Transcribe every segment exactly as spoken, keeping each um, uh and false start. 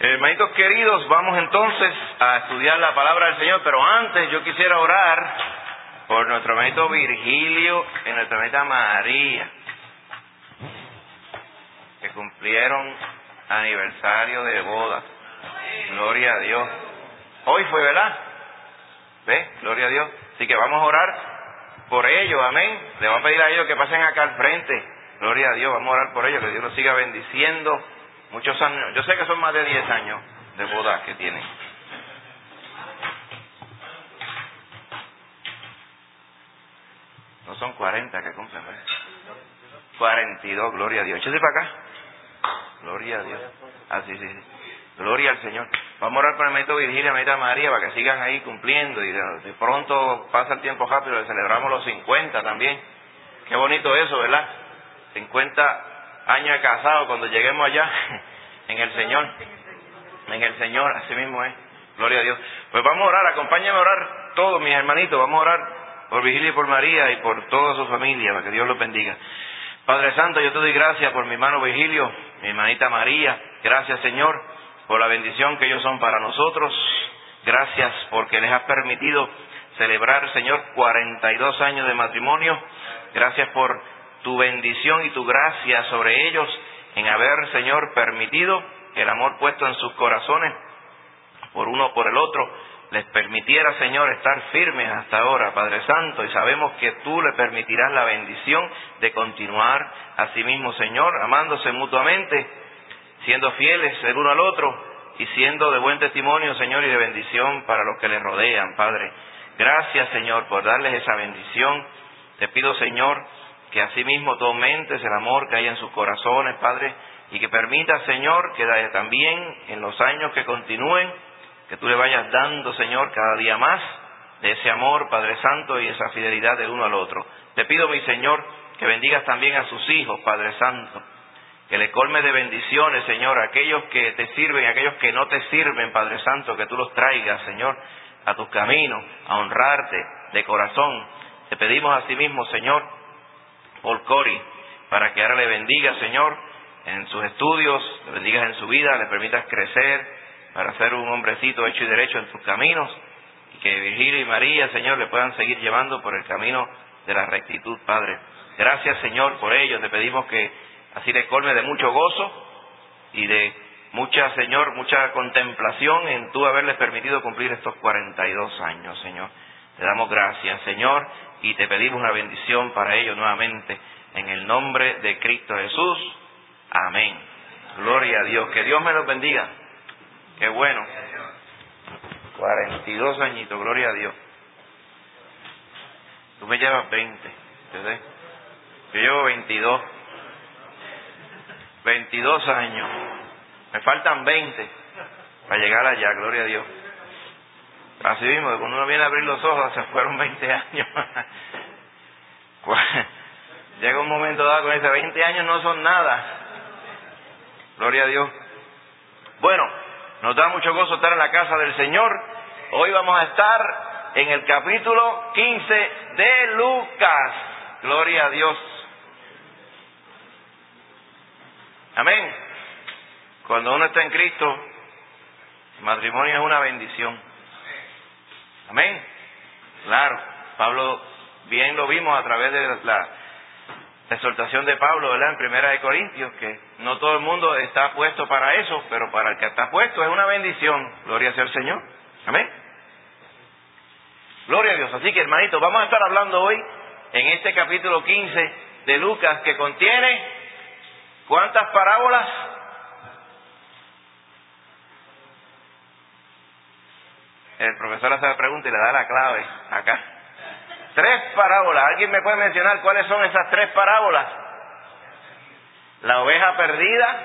Hermanitos queridos, vamos entonces a estudiar la palabra del Señor, pero antes yo quisiera orar por nuestro hermanito Virgilio y nuestra hermanita María, que cumplieron aniversario de boda. Gloria a Dios. Hoy fue, ¿verdad? ¿Ve? Gloria a Dios. Así que vamos a orar por ellos, amén. Le voy a pedir a ellos que pasen acá al frente. Gloria a Dios, vamos a orar por ellos, que Dios los siga bendiciendo. Muchos años, yo sé que son más de diez años de boda que tienen. No son cuarenta que cumplen, ¿verdad? cuarenta y dos, gloria a Dios. Échese para acá. Gloria a Dios. Ah, sí, sí, sí. Gloria al Señor. Vamos a orar por el hermanito Virgilio y la hermanita María para que sigan ahí cumpliendo y de, de pronto pasa el tiempo rápido y celebramos los cincuenta también. Qué bonito eso, ¿verdad? cincuenta años de casado cuando lleguemos allá en el Señor. En el Señor, así mismo es. Gloria a Dios. Pues vamos a orar, acompáñame a orar todos mis hermanitos. Vamos a orar por Virgilio y por María y por toda su familia, para que Dios los bendiga. Padre Santo, yo te doy gracias por mi hermano Virgilio, mi hermanita María. Gracias, Señor, por la bendición que ellos son para nosotros. Gracias porque les has permitido celebrar, Señor, cuarenta y dos años de matrimonio. Gracias por tu bendición y tu gracia sobre ellos en haber, Señor, permitido que el amor puesto en sus corazones por uno por el otro les permitiera, Señor, estar firmes hasta ahora, Padre Santo, y sabemos que tú le permitirás la bendición de continuar así mismo, Señor, amándose mutuamente, siendo fieles el uno al otro y siendo de buen testimonio, Señor, y de bendición para los que les rodean, Padre. Gracias, Señor, por darles esa bendición. Te pido, Señor, que asimismo tú aumentes el amor que hay en sus corazones, Padre, y que permita, Señor, que también en los años que continúen, que tú le vayas dando, Señor, cada día más de ese amor, Padre Santo, y esa fidelidad del uno al otro. Te pido, mi Señor, que bendigas también a sus hijos, Padre Santo, que le colme de bendiciones, Señor, a aquellos que te sirven y a aquellos que no te sirven, Padre Santo, que tú los traigas, Señor, a tus caminos, a honrarte de corazón. Te pedimos asimismo, Señor, por Cori, para que ahora le bendigas, Señor, en sus estudios, le bendigas en su vida, le permitas crecer para ser un hombrecito hecho y derecho en tus caminos, y que Virgilio y María, Señor, le puedan seguir llevando por el camino de la rectitud, Padre. Gracias, Señor, por ello. Te pedimos que así le colme de mucho gozo y de mucha, Señor, mucha contemplación en tú haberles permitido cumplir estos cuarenta y dos años, Señor. Te damos gracias, Señor, y te pedimos una bendición para ellos nuevamente, en el nombre de Cristo Jesús. Amén. Gloria a Dios. Que Dios me los bendiga. Qué bueno. cuarenta y dos añitos, gloria a Dios. Tú me llevas veinte, ¿verdad? Yo llevo veintidós. veintidós años. Me faltan veinte para llegar allá, gloria a Dios. Así mismo, cuando uno viene a abrir los ojos, se fueron veinte años. Llega un momento dado con ese veinte años no son nada. Gloria a Dios. Bueno, nos da mucho gozo estar en la casa del Señor. Hoy vamos a estar en el capítulo quince de Lucas. Gloria a Dios. Amén. Cuando uno está en Cristo, el matrimonio es una bendición. Amén. Claro, Pablo, bien lo vimos a través de la exhortación de Pablo, ¿verdad? En Primera de Corintios, que no todo el mundo está puesto para eso, pero para el que está puesto es una bendición. Gloria sea al Señor. Amén. Gloria a Dios. Así que, hermanitos, vamos a estar hablando hoy en este capítulo quince de Lucas, que contiene ¿cuántas parábolas? El profesor hace la pregunta y le da la clave acá. Tres parábolas. ¿Alguien me puede mencionar cuáles son esas tres parábolas? La oveja perdida,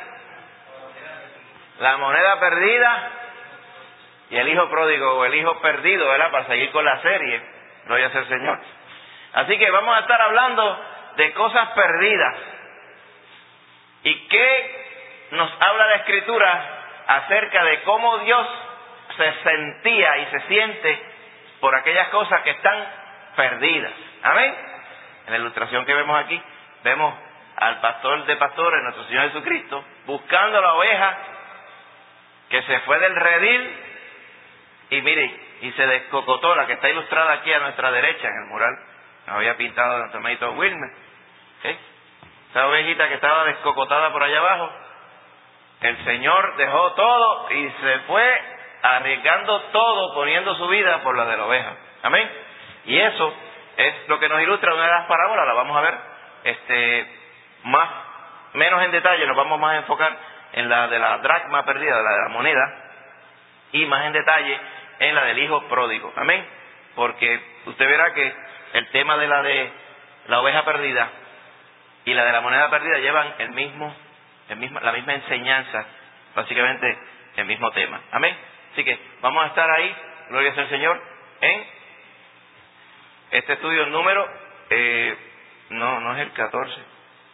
la moneda perdida y el hijo pródigo o el hijo perdido, ¿verdad? Para seguir con la serie. Gloria sea al Señor. Así que vamos a estar hablando de cosas perdidas. ¿Y qué nos habla la Escritura acerca de cómo Dios se sentía y se siente por aquellas cosas que están perdidas? Amén. En la ilustración que vemos aquí, vemos al pastor de pastores, nuestro Señor Jesucristo, buscando la oveja que se fue del redil y mire, y se descocotó, la que está ilustrada aquí a nuestra derecha en el mural, nos había pintado nuestro hermanito Wilmer, ¿eh? Esa ovejita que estaba descocotada por allá abajo, el Señor dejó todo y se fue arriesgando todo, poniendo su vida por la de la oveja. Amén. Y eso es lo que nos ilustra una de las parábolas, la vamos a ver este más menos en detalle, nos vamos más a enfocar en la de la dracma perdida, de la de la moneda, y más en detalle en la del hijo pródigo. Amén. Porque usted verá que el tema de la de la oveja perdida y la de la moneda perdida llevan el mismo, el mismo la misma enseñanza, básicamente el mismo tema. Amén. Así que vamos a estar ahí, gloria sea al Señor, en este estudio número, eh, no, no es el catorce,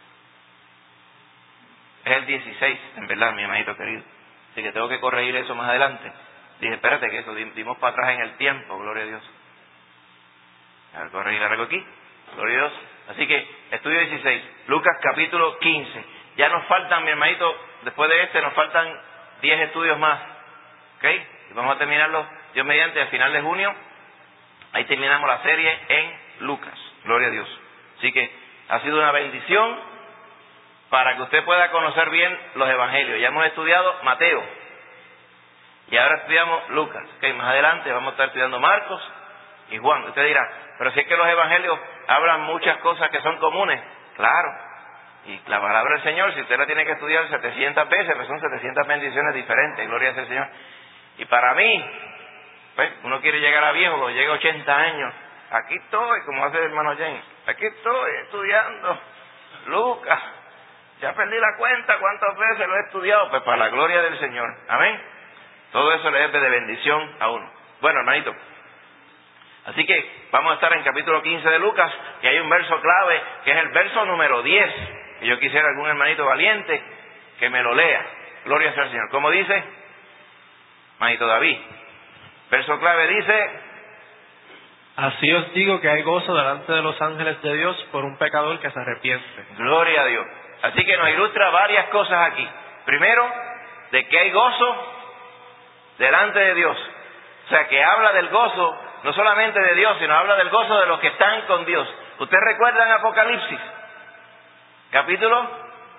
es el dieciséis, en verdad, mi hermanito querido. Así que tengo que corregir eso más adelante. Dije, espérate, que eso dimos para atrás en el tiempo, gloria a Dios. A ver, corregir algo aquí, gloria a Dios. Así que, estudio dieciséis, Lucas capítulo quince. Ya nos faltan, mi hermanito, después de este, nos faltan diez estudios más. ¿Ok? Y vamos a terminarlo, Dios mediante, al final de junio. Ahí terminamos la serie en Lucas, gloria a Dios. Así que, ha sido una bendición para que usted pueda conocer bien los evangelios. Ya hemos estudiado Mateo y ahora estudiamos Lucas. Okay, más adelante vamos a estar estudiando Marcos y Juan. Usted dirá, pero si es que los evangelios hablan muchas cosas que son comunes. Claro, y la palabra del Señor, si usted la tiene que estudiar setecientas veces, pues son setecientas bendiciones diferentes, gloria sea al Señor. Y para mí, pues uno quiere llegar a viejo, cuando llega a ochenta años, aquí estoy, como hace el hermano James, aquí estoy estudiando Lucas. Ya perdí la cuenta cuántas veces lo he estudiado, pues para la gloria del Señor. Amén. Todo eso le es de bendición a uno. Bueno, hermanito, así que vamos a estar en capítulo quince de Lucas, y hay un verso clave, que es el verso número diez. Y yo quisiera algún hermanito valiente que me lo lea. Gloria sea al Señor. ¿Cómo dice? Hermanito David. Verso clave dice: así os digo que hay gozo delante de los ángeles de Dios por un pecador que se arrepiente. Gloria a Dios. Así que nos ilustra varias cosas aquí. Primero, de que hay gozo delante de Dios. O sea, que habla del gozo, no solamente de Dios, sino habla del gozo de los que están con Dios. ¿Usted recuerda en Apocalipsis? Capítulo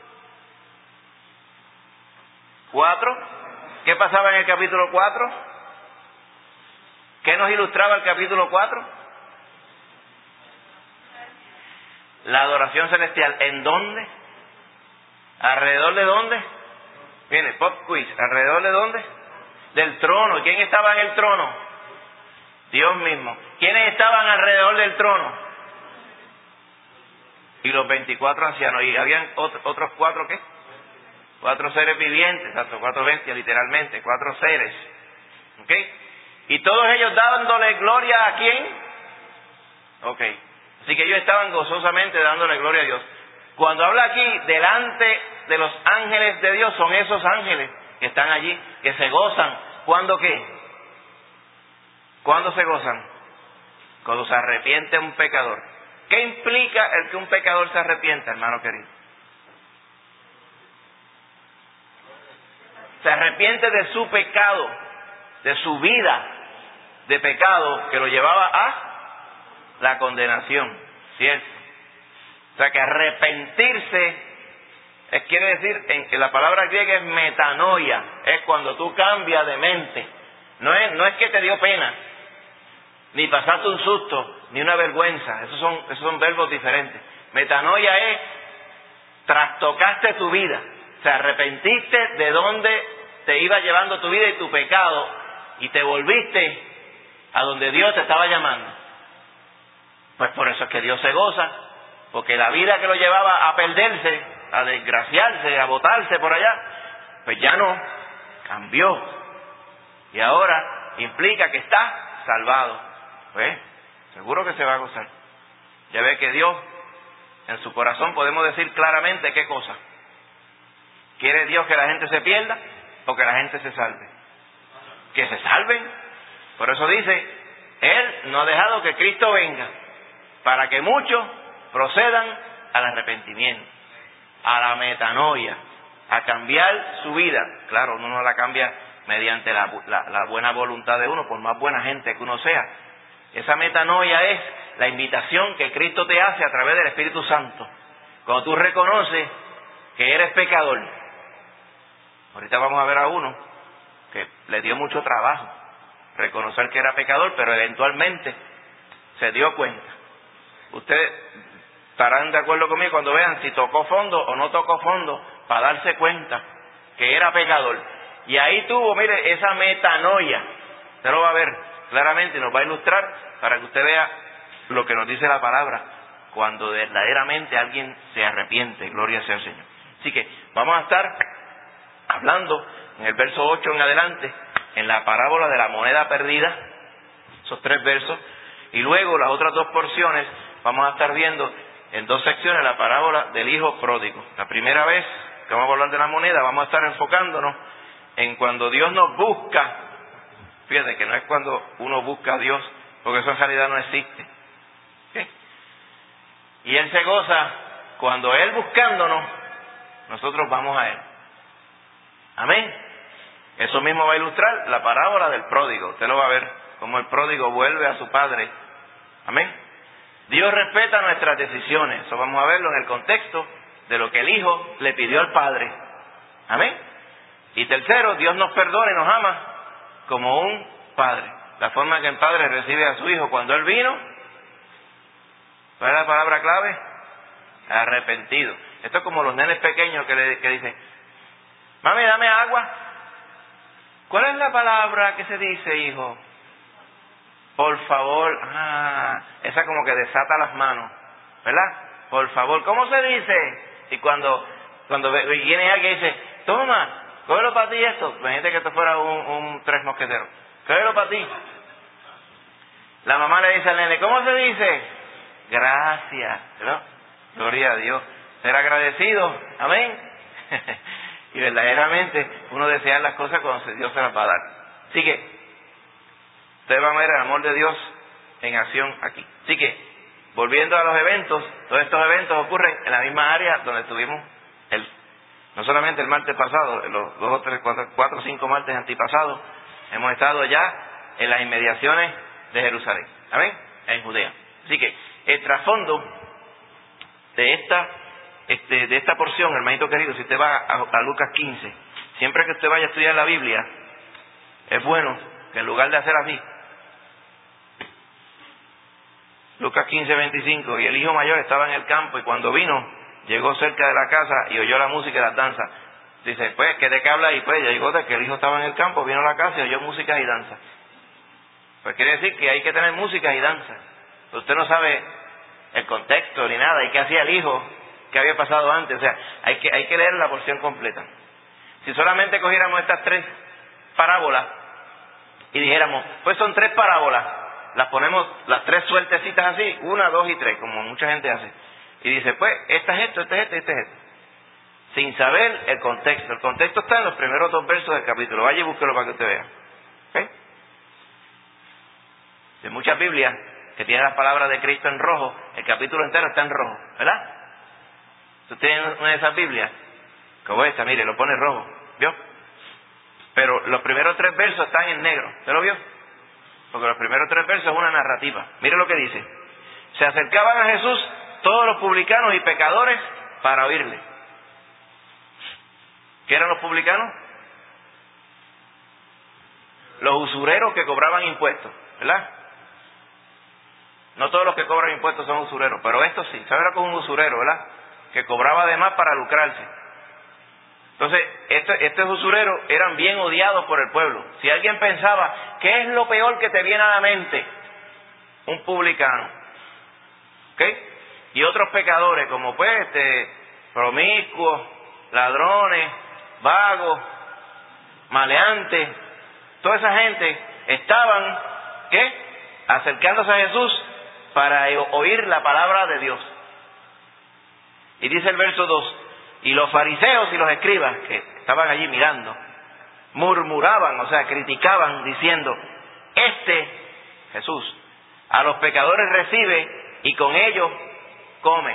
cuatro. ¿Qué pasaba en el capítulo cuatro? ¿Qué nos ilustraba el capítulo cuatro? La adoración celestial. ¿En dónde? ¿Alrededor de dónde? Viene, pop quiz. ¿Alrededor de dónde? Del trono. ¿Quién estaba en el trono? Dios mismo. ¿Quiénes estaban alrededor del trono? Y los veinticuatro ancianos. ¿Y habían otro, otros cuatro qué? Cuatro seres vivientes, tanto cuatro bestias literalmente, cuatro seres. ¿Ok? Y todos ellos dándole gloria a quién? Ok. Así que ellos estaban gozosamente dándole gloria a Dios. Cuando habla aquí delante de los ángeles de Dios, son esos ángeles que están allí, que se gozan. ¿Cuándo qué? ¿Cuándo se gozan? Cuando se arrepiente un pecador. ¿Qué implica el que un pecador se arrepienta, hermano querido? Se arrepiente de su pecado, de su vida de pecado que lo llevaba a la condenación, ¿cierto? O sea que arrepentirse es, quiere decir, en, en la palabra griega es metanoia, es cuando tú cambias de mente. No es, no es que te dio pena, ni pasaste un susto, ni una vergüenza. Esos son, esos son verbos diferentes. Metanoia es trastocaste tu vida, o sea, arrepentiste de dónde te iba llevando tu vida y tu pecado, y te volviste a donde Dios te estaba llamando. Pues por eso es que Dios se goza, porque la vida que lo llevaba a perderse, a desgraciarse, a botarse por allá, pues ya no, cambió. Y ahora implica que está salvado. Pues seguro que se va a gozar. Ya ve que Dios, en su corazón podemos decir claramente qué cosa. ¿Quiere Dios que la gente se pierda o que la gente se salve? Que se salven. Por eso dice, Él no ha dejado que Cristo venga, para que muchos procedan al arrepentimiento, a la metanoia, a cambiar su vida. Claro, uno no la cambia mediante la, la, la buena voluntad de uno, por más buena gente que uno sea. Esa metanoia es la invitación que Cristo te hace a través del Espíritu Santo. Cuando tú reconoces que eres pecador. Ahorita vamos a ver a uno que le dio mucho trabajo reconocer que era pecador, pero eventualmente se dio cuenta. Ustedes estarán de acuerdo conmigo cuando vean si tocó fondo o no tocó fondo para darse cuenta que era pecador. Y ahí tuvo, mire, esa metanoia. Usted lo va a ver claramente y nos va a ilustrar para que usted vea lo que nos dice la palabra cuando verdaderamente alguien se arrepiente. Gloria sea al Señor. Así que vamos a estar hablando en el verso ocho en adelante, en la parábola de la moneda perdida, esos tres versos, y luego las otras dos porciones vamos a estar viendo en dos secciones la parábola del hijo pródigo. La primera vez que vamos a hablar de la moneda, vamos a estar enfocándonos en cuando Dios nos busca. Fíjate que no es cuando uno busca a Dios, porque eso en realidad no existe. ¿Sí? Y Él se goza cuando Él buscándonos, nosotros vamos a Él. Amén. Eso mismo va a ilustrar la parábola del pródigo. Usted lo va a ver, como el pródigo vuelve a su padre. Amén. Dios respeta nuestras decisiones. Eso vamos a verlo en el contexto de lo que el hijo le pidió al padre. Amén. Y tercero, Dios nos perdona y nos ama como un padre. La forma en que el padre recibe a su hijo cuando él vino. ¿Cuál es la palabra clave? Arrepentido. Esto es como los nenes pequeños que, le, que dicen: mami, dame agua. ¿Cuál es la palabra que se dice, hijo? Por favor. Ah, esa como que desata las manos, ¿verdad? Por favor. ¿Cómo se dice? Y cuando cuando viene alguien y dice: toma, cógelo para ti esto. Imagínate que esto fuera un, un tres mosqueteros. Cógelo para ti. La mamá le dice al nene: ¿cómo se dice? Gracias, ¿no? Gloria a Dios. Ser agradecido. Amén. Y verdaderamente uno desea las cosas cuando Dios se las va a dar. Así que ustedes van a ver el amor de Dios en acción aquí. Así que, volviendo a los eventos, todos estos eventos ocurren en la misma área donde estuvimos el, no solamente el martes pasado, los dos o tres, cuatro, cuatro o cinco martes antepasados, hemos estado ya en las inmediaciones de Jerusalén. Amén. En Judea. Así que el trasfondo de esta Este, de esta porción, hermanito querido, si usted va a, a Lucas quince, siempre que usted vaya a estudiar la Biblia, es bueno que en lugar de hacer así, Lucas quince, veinticinco, y el hijo mayor estaba en el campo, y cuando vino, llegó cerca de la casa y oyó la música y las danzas. Dice: pues, ¿qué de qué habla ahí? Pues llegó de que el hijo estaba en el campo, vino a la casa y oyó música y danza. Pues quiere decir que hay que tener música y danza. Usted no sabe el contexto ni nada, y qué hacía el hijo, que había pasado antes. O sea, hay que, hay que leer la porción completa. Si solamente cogiéramos estas tres parábolas y dijéramos: pues son tres parábolas, las ponemos las tres sueltecitas así, una, dos y tres, como mucha gente hace, y dice: pues esta es esto, esta es esto, esta es esto, sin saber el contexto. El contexto está en los primeros dos versos del capítulo. Vaya y búsquelo para que usted vea. ¿Okay? Hay muchas Biblias que tienen las palabras de Cristo en rojo, el capítulo entero está en rojo, ¿verdad? Usted tiene una de esas Biblias, como esta, mire, lo pone rojo, ¿vio? Pero los primeros tres versos están en negro, ¿usted lo vio? Porque los primeros tres versos es una narrativa. Mire lo que dice: se acercaban a Jesús todos los publicanos y pecadores para oírle. ¿Qué eran los publicanos? Los usureros que cobraban impuestos, ¿verdad? No todos los que cobran impuestos son usureros, pero estos sí. ¿Sabe lo que es un usurero, verdad? Que cobraba además para lucrarse. Entonces, este, estos usureros eran bien odiados por el pueblo. Si alguien pensaba: ¿qué es lo peor que te viene a la mente? Un publicano. ¿Ok? Y otros pecadores, como pues, este, promiscuos, ladrones, vagos, maleantes. Toda esa gente estaban, ¿qué? Acercándose a Jesús para oír la palabra de Dios. Y dice el verso dos: y los fariseos y los escribas que estaban allí mirando, murmuraban, o sea, criticaban, diciendo: este, Jesús, a los pecadores recibe y con ellos come.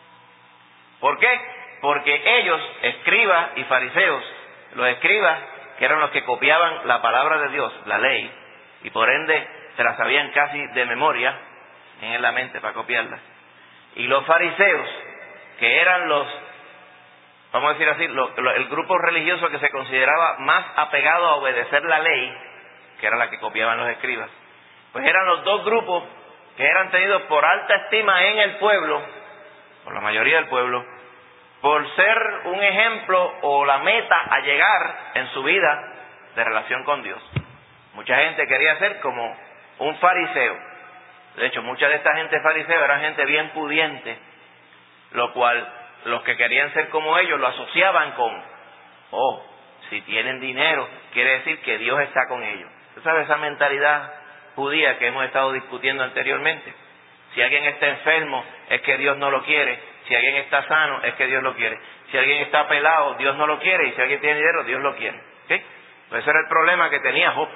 ¿Por qué? Porque ellos, escribas y fariseos, los escribas que eran los que copiaban la palabra de Dios, la ley, y por ende se la sabían casi de memoria, en la mente para copiarla. Y los fariseos, que eran los, vamos a decir así, lo, lo, el grupo religioso que se consideraba más apegado a obedecer la ley, que era la que copiaban los escribas, pues eran los dos grupos que eran tenidos por alta estima en el pueblo, por la mayoría del pueblo, por ser un ejemplo o la meta a llegar en su vida de relación con Dios. Mucha gente quería ser como un fariseo. De hecho, mucha de esta gente fariseo era gente bien pudiente, lo cual los que querían ser como ellos lo asociaban con, oh, si tienen dinero, quiere decir que Dios está con ellos. ¿Tú sabes esa mentalidad judía que hemos estado discutiendo anteriormente? Si alguien está enfermo, es que Dios no lo quiere. Si alguien está sano, es que Dios lo quiere. Si alguien está pelado, Dios no lo quiere. Y si alguien tiene dinero, Dios lo quiere. ¿Sí? Pues ese era el problema que tenía Job.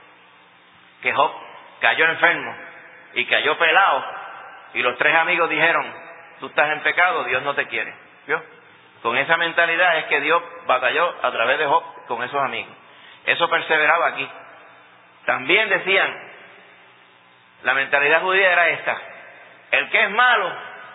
Que Job cayó enfermo y cayó pelado. Y los tres amigos dijeron, tú estás en pecado, Dios no te quiere. ¿Vio? Con esa mentalidad es que Dios batalló a través de Job con esos amigos. Eso perseveraba aquí. También decían, la mentalidad judía era esta: el que es malo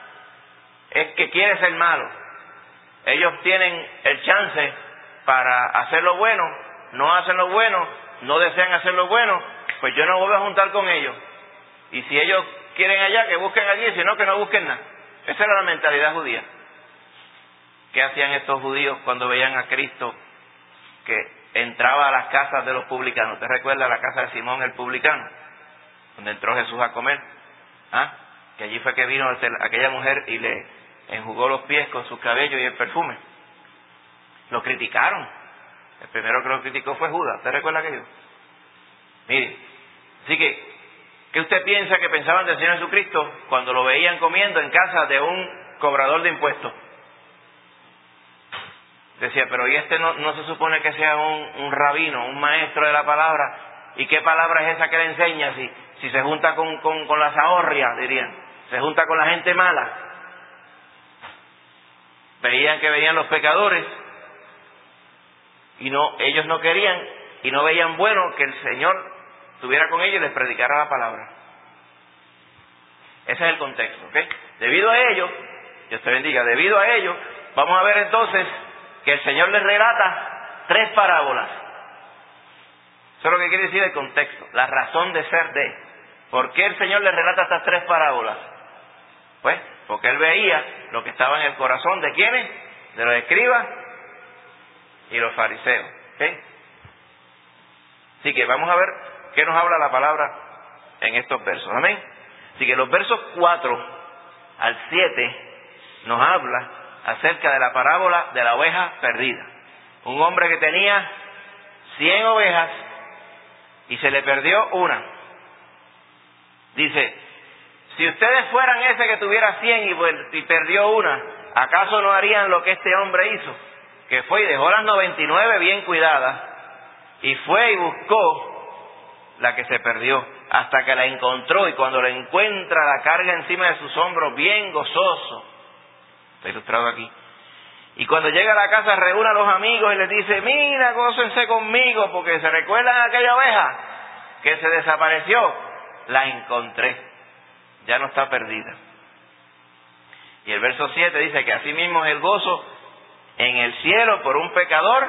es que quiere ser malo. Ellos tienen el chance para hacer lo bueno, no hacen lo bueno, no desean hacer lo bueno, pues yo no voy a juntar con ellos. Y si ellos quieren allá, que busquen allí, si no, que no busquen nada. Esa era la mentalidad judía. ¿Qué hacían estos judíos cuando veían a Cristo que entraba a las casas de los publicanos? ¿Te recuerdas la casa de Simón el publicano? Donde entró Jesús a comer. ¿Ah? Que allí fue que vino aquella mujer y le enjugó los pies con sus cabellos y el perfume. Lo criticaron. El primero que lo criticó fue Judas. ¿Te recuerda aquello? Mire, así que, ¿qué usted piensa que pensaban del Señor Jesucristo cuando lo veían comiendo en casa de un cobrador de impuestos? Decía, pero ¿y este no, no se supone que sea un, un rabino, un maestro de la palabra? ¿Y qué palabra es esa que le enseña? Si, si se junta con, con, con las ahorrias, dirían. Se junta con la gente mala. Veían que venían los pecadores y no, ellos no querían y no veían bueno que el Señor estuviera con ellos y les predicara la palabra. Ese es el contexto, ¿ok? Debido a ello, Dios te bendiga, debido a ello, vamos a ver entonces que el Señor les relata tres parábolas. Eso es lo que quiere decir el contexto, la razón de ser de. ¿Por qué el Señor les relata estas tres parábolas? Pues, porque Él veía lo que estaba en el corazón de ¿quiénes? De los escribas y los fariseos, ¿ok? Así que vamos a ver qué nos habla la palabra en estos versos, amén. Así que los versos cuatro al siete nos habla acerca de la parábola de la oveja perdida. Un hombre que tenía cien ovejas y se le perdió una. Dice, si ustedes fueran ese que tuviera cien y, y perdió una, ¿acaso no harían lo que este hombre hizo? Que fue y dejó las noventa y nueve bien cuidadas y fue y buscó la que se perdió hasta que la encontró, y cuando la encuentra la carga encima de sus hombros bien gozoso. Está ilustrado aquí. Y cuando llega a la casa reúne a los amigos y les dice, mira, gócense conmigo porque se recuerdan a aquella oveja que se desapareció. La encontré, ya no está perdida. Y el verso siete dice que así mismo es el gozo en el cielo por un pecador.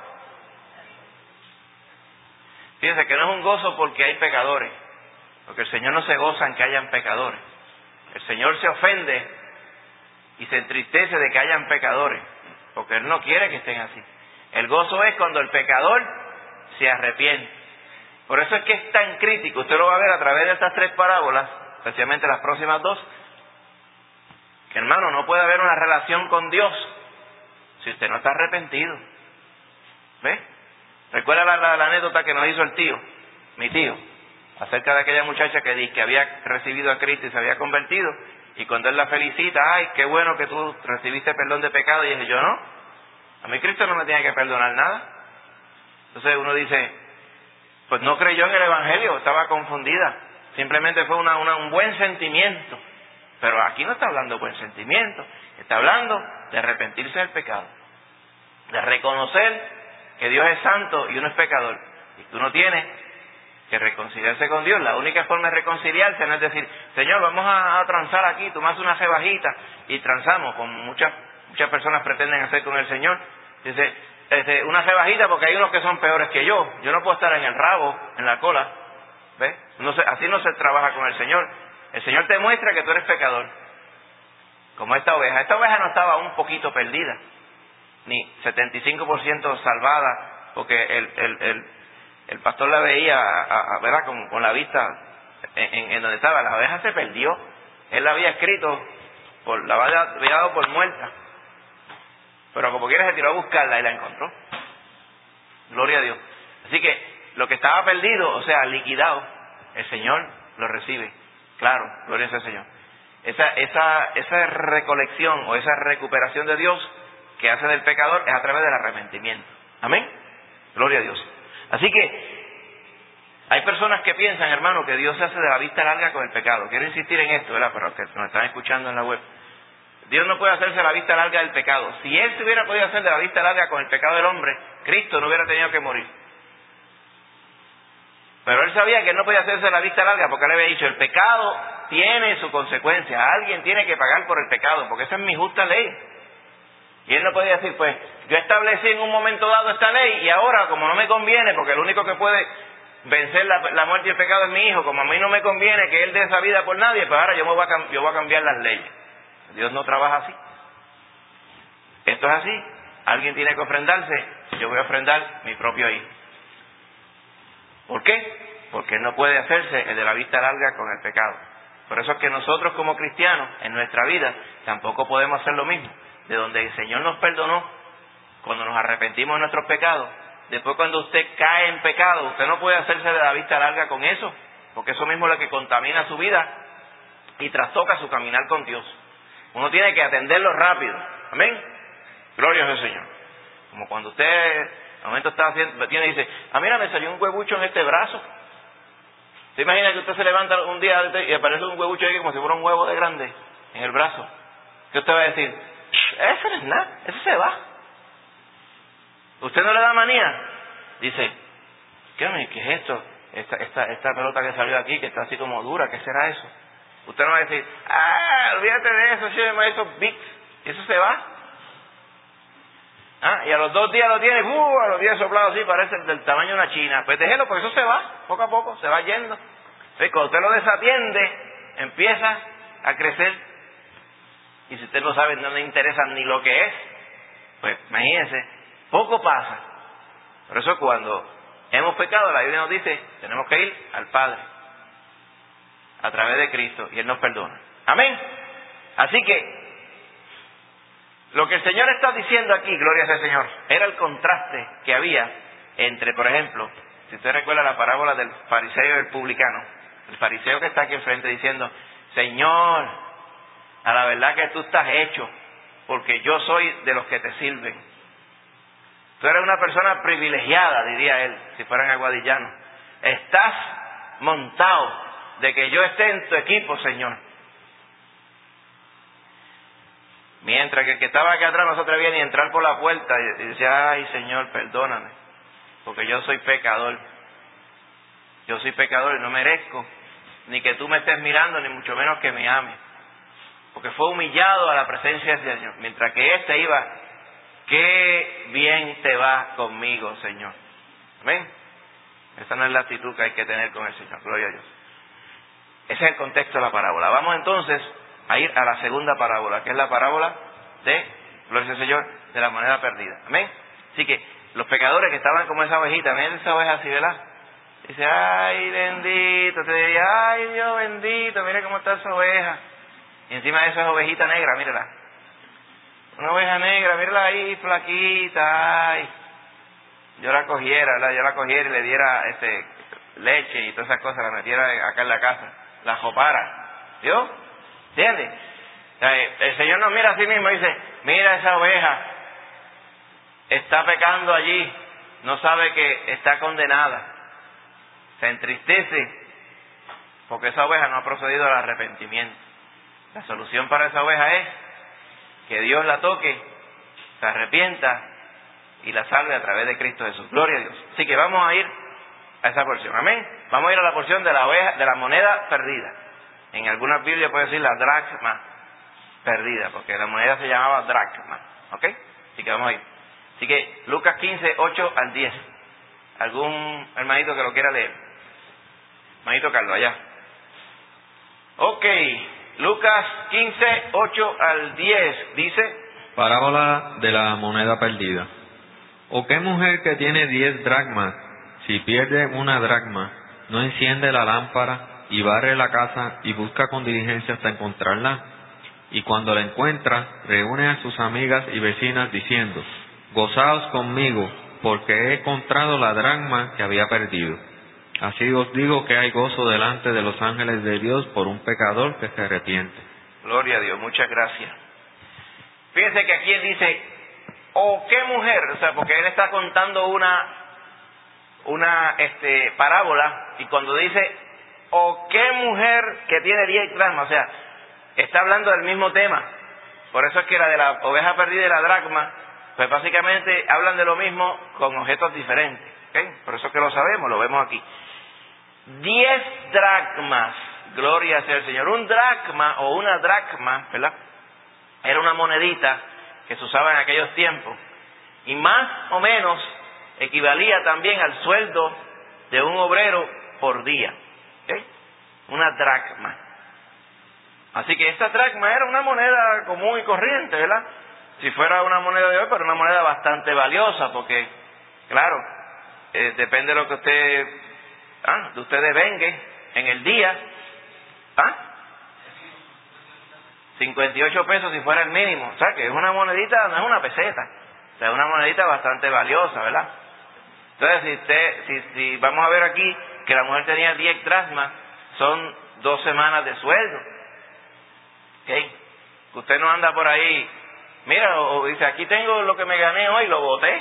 Fíjense que no es un gozo porque hay pecadores, porque el Señor no se goza en que hayan pecadores. El Señor se ofende y se entristece de que hayan pecadores, porque Él no quiere que estén así. El gozo es cuando el pecador se arrepiente. Por eso es que es tan crítico, usted lo va a ver a través de estas tres parábolas, especialmente las próximas dos, que hermano, no puede haber una relación con Dios si usted no está arrepentido. ¿Ve? ¿Recuerda la, la, la anécdota que nos hizo el tío, mi tío, acerca de aquella muchacha que dice que había recibido a Cristo y se había convertido, y cuando él la felicita, ay, qué bueno que tú recibiste perdón de pecado, y dice, yo no, a mí Cristo no me tiene que perdonar nada. Entonces uno dice, pues no creyó en el Evangelio, estaba confundida, simplemente fue una, una, un buen sentimiento. Pero aquí no está hablando de buen sentimiento, está hablando de arrepentirse del pecado, de reconocer que Dios es santo y uno es pecador. Y uno tiene que reconciliarse con Dios. La única forma de reconciliarse no es decir, Señor, vamos a, a transar aquí, tú me haces una rebajita y transamos, como muchas muchas personas pretenden hacer con el Señor. Dice, este, una rebajita porque hay unos que son peores que yo. Yo no puedo estar en el rabo, en la cola. ¿Ves? No se, así no se trabaja con el Señor. El Señor te muestra que tú eres pecador. Como esta oveja. Esta oveja no estaba un poquito perdida, ni setenta y cinco por ciento salvada, porque el, el, el, el pastor la veía, a, a, ¿verdad? Con, con la vista en, en, en donde estaba. La oveja se perdió. Él la había escrito, por, la había, había dado por muerta. Pero como quiera se tiró a buscarla y la encontró. Gloria a Dios. Así que lo que estaba perdido, o sea, liquidado, el Señor lo recibe. Claro, gloria al Señor. Esa, esa, esa recolección o esa recuperación de Dios que hace del pecador es a través del arrepentimiento. Amén. Gloria a Dios. Así que hay personas que piensan, hermano, que Dios se hace de la vista larga con el pecado. Quiero insistir en esto, ¿verdad? Para los que nos están escuchando en la web. Dios no puede hacerse de la vista larga del pecado. Si Él se hubiera podido hacer de la vista larga con el pecado del hombre, Cristo no hubiera tenido que morir. Pero Él sabía que Él no podía hacerse de la vista larga porque Él había dicho, el pecado tiene su consecuencia. Alguien tiene que pagar por el pecado, porque esa es mi justa ley. Y Él no podía decir, pues, yo establecí en un momento dado esta ley y ahora, como no me conviene, porque el único que puede vencer la, la muerte y el pecado es mi hijo, como a mí no me conviene que Él dé esa vida por nadie, pues ahora yo, me voy, a, yo voy a cambiar las leyes. Dios no trabaja así. Esto es así. Alguien tiene que ofrendarse. Yo voy a ofrendar mi propio hijo. ¿Por qué? Porque Él no puede hacerse el de la vista larga con el pecado. Por eso es que nosotros como cristianos, en nuestra vida, tampoco podemos hacer lo mismo. De donde el Señor nos perdonó, cuando nos arrepentimos de nuestros pecados, después cuando usted cae en pecado, usted no puede hacerse de la vista larga con eso, porque eso mismo es lo que contamina su vida y trastoca su caminar con Dios. Uno tiene que atenderlo rápido. Amén. Gloria al Señor. Como cuando usted, al momento está haciendo, tiene y dice, ah, mira, me salió un huevucho en este brazo. ¿Se imagina que usted se levanta un día y aparece un huevucho ahí como si fuera un huevo de grande en el brazo? ¿Qué usted va a decir? Eso no es nada, eso se va. ¿Usted no le da manía? Dice, ¿qué, qué es esto? Esta, esta, esta pelota que salió aquí, que está así como dura, ¿qué será eso? Usted no va a decir, ah, olvídate de eso, lléveme esos Vicks, y eso se va. Ah, y a los dos días lo tiene, uh, a los días soplado así, parece del tamaño de una china. Pues déjelo, porque eso se va, poco a poco, se va yendo. Entonces, cuando usted lo desatiende, empieza a crecer. Y si usted no sabe, no le interesa ni lo que es, pues imagínense, poco pasa. Por eso cuando hemos pecado, la Biblia nos dice, tenemos que ir al Padre, a través de Cristo, y Él nos perdona. Amén. Así que, lo que el Señor está diciendo aquí, gloria sea al Señor, era el contraste que había entre, por ejemplo, si usted recuerda la parábola del fariseo y el publicano, el fariseo que está aquí enfrente diciendo, Señor, a la verdad que tú estás hecho, porque yo soy de los que te sirven. Tú eres una persona privilegiada, diría él, si fueran aguadillanos. Estás montado de que yo esté en tu equipo, Señor. Mientras que el que estaba aquí atrás no se atrevía ni a entrar por la puerta y decía, ay, Señor, perdóname, porque yo soy pecador. Yo soy pecador y no merezco ni que tú me estés mirando, ni mucho menos que me ames. Porque fue humillado a la presencia del Señor. Mientras que este iba, qué bien te va conmigo, Señor. ¿Amén? Esa no es la actitud que hay que tener con el Señor. Gloria a Dios. Ese es el contexto de la parábola. Vamos entonces a ir a la segunda parábola, que es la parábola de, gloria al Señor, de la moneda perdida. Amén. Así que los pecadores que estaban como esa ovejita, miren esa oveja así, ¿verdad? Dice, ay, bendito, te diría, ay, Dios bendito, mire cómo está esa oveja. Y encima de esa es ovejita negra, mírala. Una oveja negra, mírala ahí, flaquita, ay. Yo la cogiera, ¿verdad? Yo la cogiera y le diera este, leche y todas esas cosas, la metiera acá en la casa, la jopara. ¿Vio? ¿Entiendes? El Señor nos mira a sí mismo y dice, mira esa oveja, está pecando allí, no sabe que está condenada. Se entristece porque esa oveja no ha procedido al arrepentimiento. La solución para esa oveja es que Dios la toque, se arrepienta y la salve a través de Cristo Jesús. Gloria a Dios. Así que vamos a ir a esa porción. Amén. Vamos a ir a la porción de la oveja, de la moneda perdida. En algunas Biblias puede decir la dracma perdida, porque la moneda se llamaba dracma. ¿Ok? Así que vamos a ir. Así que Lucas quince, ocho al diez. ¿Algún hermanito que lo quiera leer? Hermanito Carlos, allá. Ok. Lucas quince, ocho al diez. Dice: Parábola de la moneda perdida. ¿O qué mujer que tiene diez dracmas, si pierde una dracma, no enciende la lámpara y barre la casa y busca con diligencia hasta encontrarla? Y cuando la encuentra, reúne a sus amigas y vecinas diciendo: Gozaos conmigo, porque he encontrado la dracma que había perdido. Así os digo que hay gozo delante de los ángeles de Dios por un pecador que se arrepiente. Gloria a Dios, muchas gracias. Fíjense que aquí él dice: ¿o qué mujer? O sea, porque él está contando una una este parábola, y cuando dice ¿o qué mujer que tiene diez dracmas? O sea, está hablando del mismo tema. Por eso es que la de la oveja perdida y la dracma, pues básicamente hablan de lo mismo con objetos diferentes. ¿Okay? Por eso es que lo sabemos, lo vemos aquí. Diez dracmas, gloria sea el Señor. Un dracma o una dracma, ¿verdad? Era una monedita que se usaba en aquellos tiempos, y más o menos equivalía también al sueldo de un obrero por día. ¿Okay? Una dracma. Así que esta dracma era una moneda común y corriente, ¿verdad? Si fuera una moneda de hoy, pero una moneda bastante valiosa, porque, claro, eh, depende de lo que usted, ah, de usted devengue en el día. ¿Ah? cincuenta y ocho pesos si fuera el mínimo. O sea, que es una monedita, no es una peseta. O sea, es una monedita bastante valiosa, ¿verdad? Entonces, si usted, si, si vamos a ver aquí que la mujer tenía diez dracmas, son dos semanas de sueldo. ¿Okay? Usted no anda por ahí, mira, o, o dice, aquí tengo lo que me gané hoy, lo boté.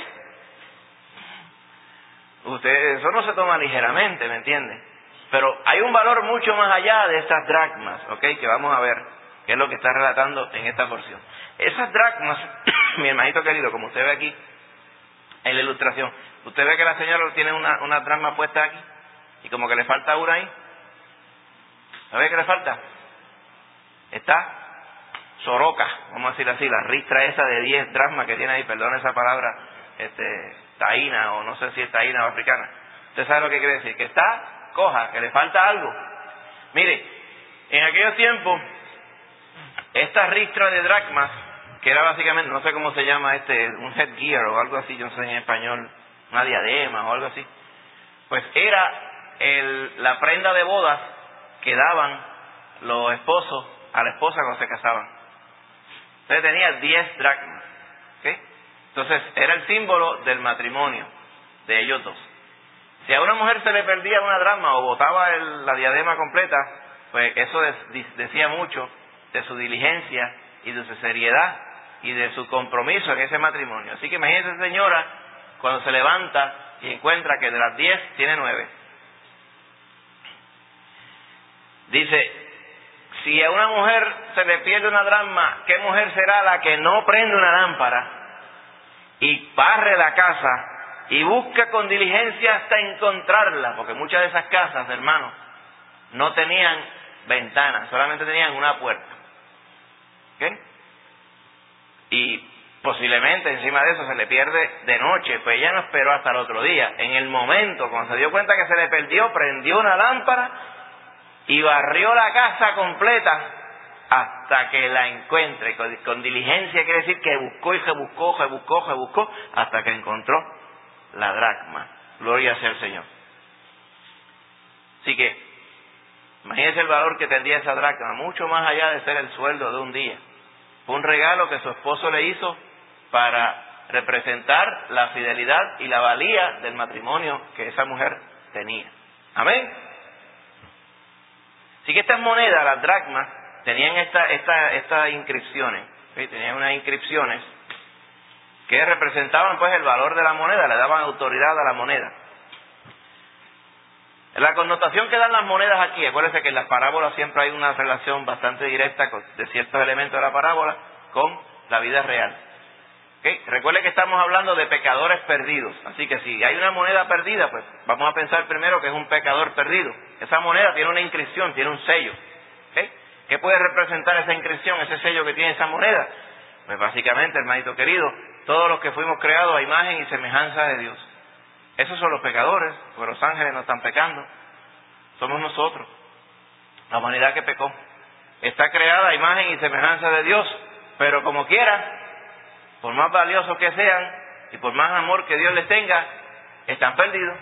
Usted, eso no se toma ligeramente, ¿me entiende? Pero hay un valor mucho más allá de estas dracmas, ¿ok? Que vamos a ver, que es lo que está relatando en esta porción. Esas dracmas, mi hermanito querido, como usted ve aquí en la ilustración, usted ve que la señora tiene una, una dracma puesta aquí, y como que le falta una ahí. ¿Sabe qué le falta? Está soroca, vamos a decir así, la ristra esa de diez dracmas que tiene ahí, perdón esa palabra, este, taína, o no sé si es taína o africana. Usted sabe lo que quiere decir, que está coja, que le falta algo. Mire, en aquellos tiempos, esta ristra de dracmas, que era básicamente, no sé cómo se llama este, un headgear o algo así, yo no sé en español, una diadema o algo así, pues era el, la prenda de bodas que daban los esposos a la esposa cuando se casaban. Entonces tenía diez dracmas. ¿Okay? Entonces era el símbolo del matrimonio de ellos dos. Si a una mujer se le perdía una dracma o botaba el, la diadema completa, pues eso des, decía mucho de su diligencia y de su seriedad y de su compromiso en ese matrimonio. Así que imagínese, señora, cuando se levanta y encuentra que de las diez tiene nueve. Dice, si a una mujer se le pierde una dracma, ¿qué mujer será la que no prende una lámpara y barre la casa y busca con diligencia hasta encontrarla? Porque muchas de esas casas, hermanos, no tenían ventanas, solamente tenían una puerta. ¿Okay? Y posiblemente encima de eso se le pierde de noche, pues ella no esperó hasta el otro día. En el momento, cuando se dio cuenta que se le perdió, prendió una lámpara y barrió la casa completa hasta que la encuentre. Con, con diligencia quiere decir que buscó y se buscó, se buscó, se buscó, hasta que encontró la dracma. Gloria sea el Señor. Así que, imagínense el valor que tendría esa dracma, mucho más allá de ser el sueldo de un día. Fue un regalo que su esposo le hizo para representar la fidelidad y la valía del matrimonio que esa mujer tenía. Amén. Así que estas monedas, las dracmas, tenían esta, esta, estas inscripciones, ¿sí? Tenían unas inscripciones que representaban pues el valor de la moneda, le daban autoridad a la moneda. La connotación que dan las monedas aquí, acuérdense que en las parábolas siempre hay una relación bastante directa con, de ciertos elementos de la parábola con la vida real. ¿Ok? ¿Okay? Recuerde que estamos hablando de pecadores perdidos. Así que si hay una moneda perdida, pues vamos a pensar primero que es un pecador perdido. Esa moneda tiene una inscripción, tiene un sello. ¿Okay? ¿Qué puede representar esa inscripción, ese sello que tiene esa moneda? Pues básicamente, hermanito querido, todos los que fuimos creados a imagen y semejanza de Dios. Esos son los pecadores, porque los ángeles no están pecando. Somos nosotros, la humanidad que pecó. Está creada a imagen y semejanza de Dios, pero como quiera, por más valiosos que sean y por más amor que Dios les tenga, están perdidos.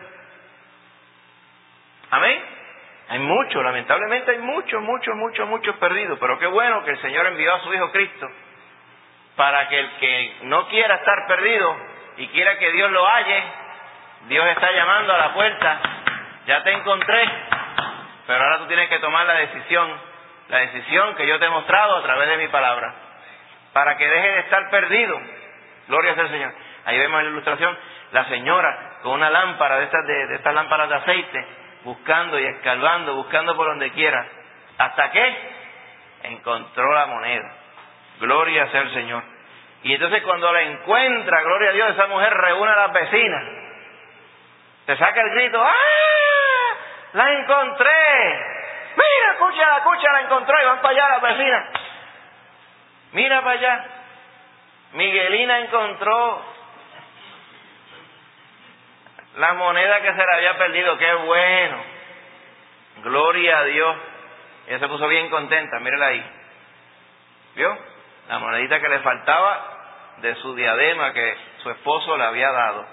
Amén. Hay muchos, lamentablemente hay muchos, muchos, muchos, muchos perdidos, pero qué bueno que el Señor envió a su Hijo Cristo para que el que no quiera estar perdido y quiera que Dios lo halle, Dios está llamando a la puerta. Ya te encontré, pero ahora tú tienes que tomar la decisión, la decisión que yo te he mostrado a través de mi palabra, para que deje de estar perdido. Gloria sea al Señor. Ahí vemos en la ilustración la señora con una lámpara de estas, de, de estas lámparas de aceite, buscando y escarbando, buscando por donde quiera, hasta que encontró la moneda. Gloria sea el Señor. Y entonces cuando la encuentra, gloria a Dios, esa mujer reúne a las vecinas. Se saca el grito, ¡ah! ¡La encontré! ¡Mira, escucha, escucha, la encontré! Y van para allá las vecinas. Mira para allá. Miguelina encontró la moneda que se le había perdido. ¡Qué bueno! Gloria a Dios. Ella se puso bien contenta, mírala ahí. ¿Vio? La monedita que le faltaba de su diadema que su esposo le había dado.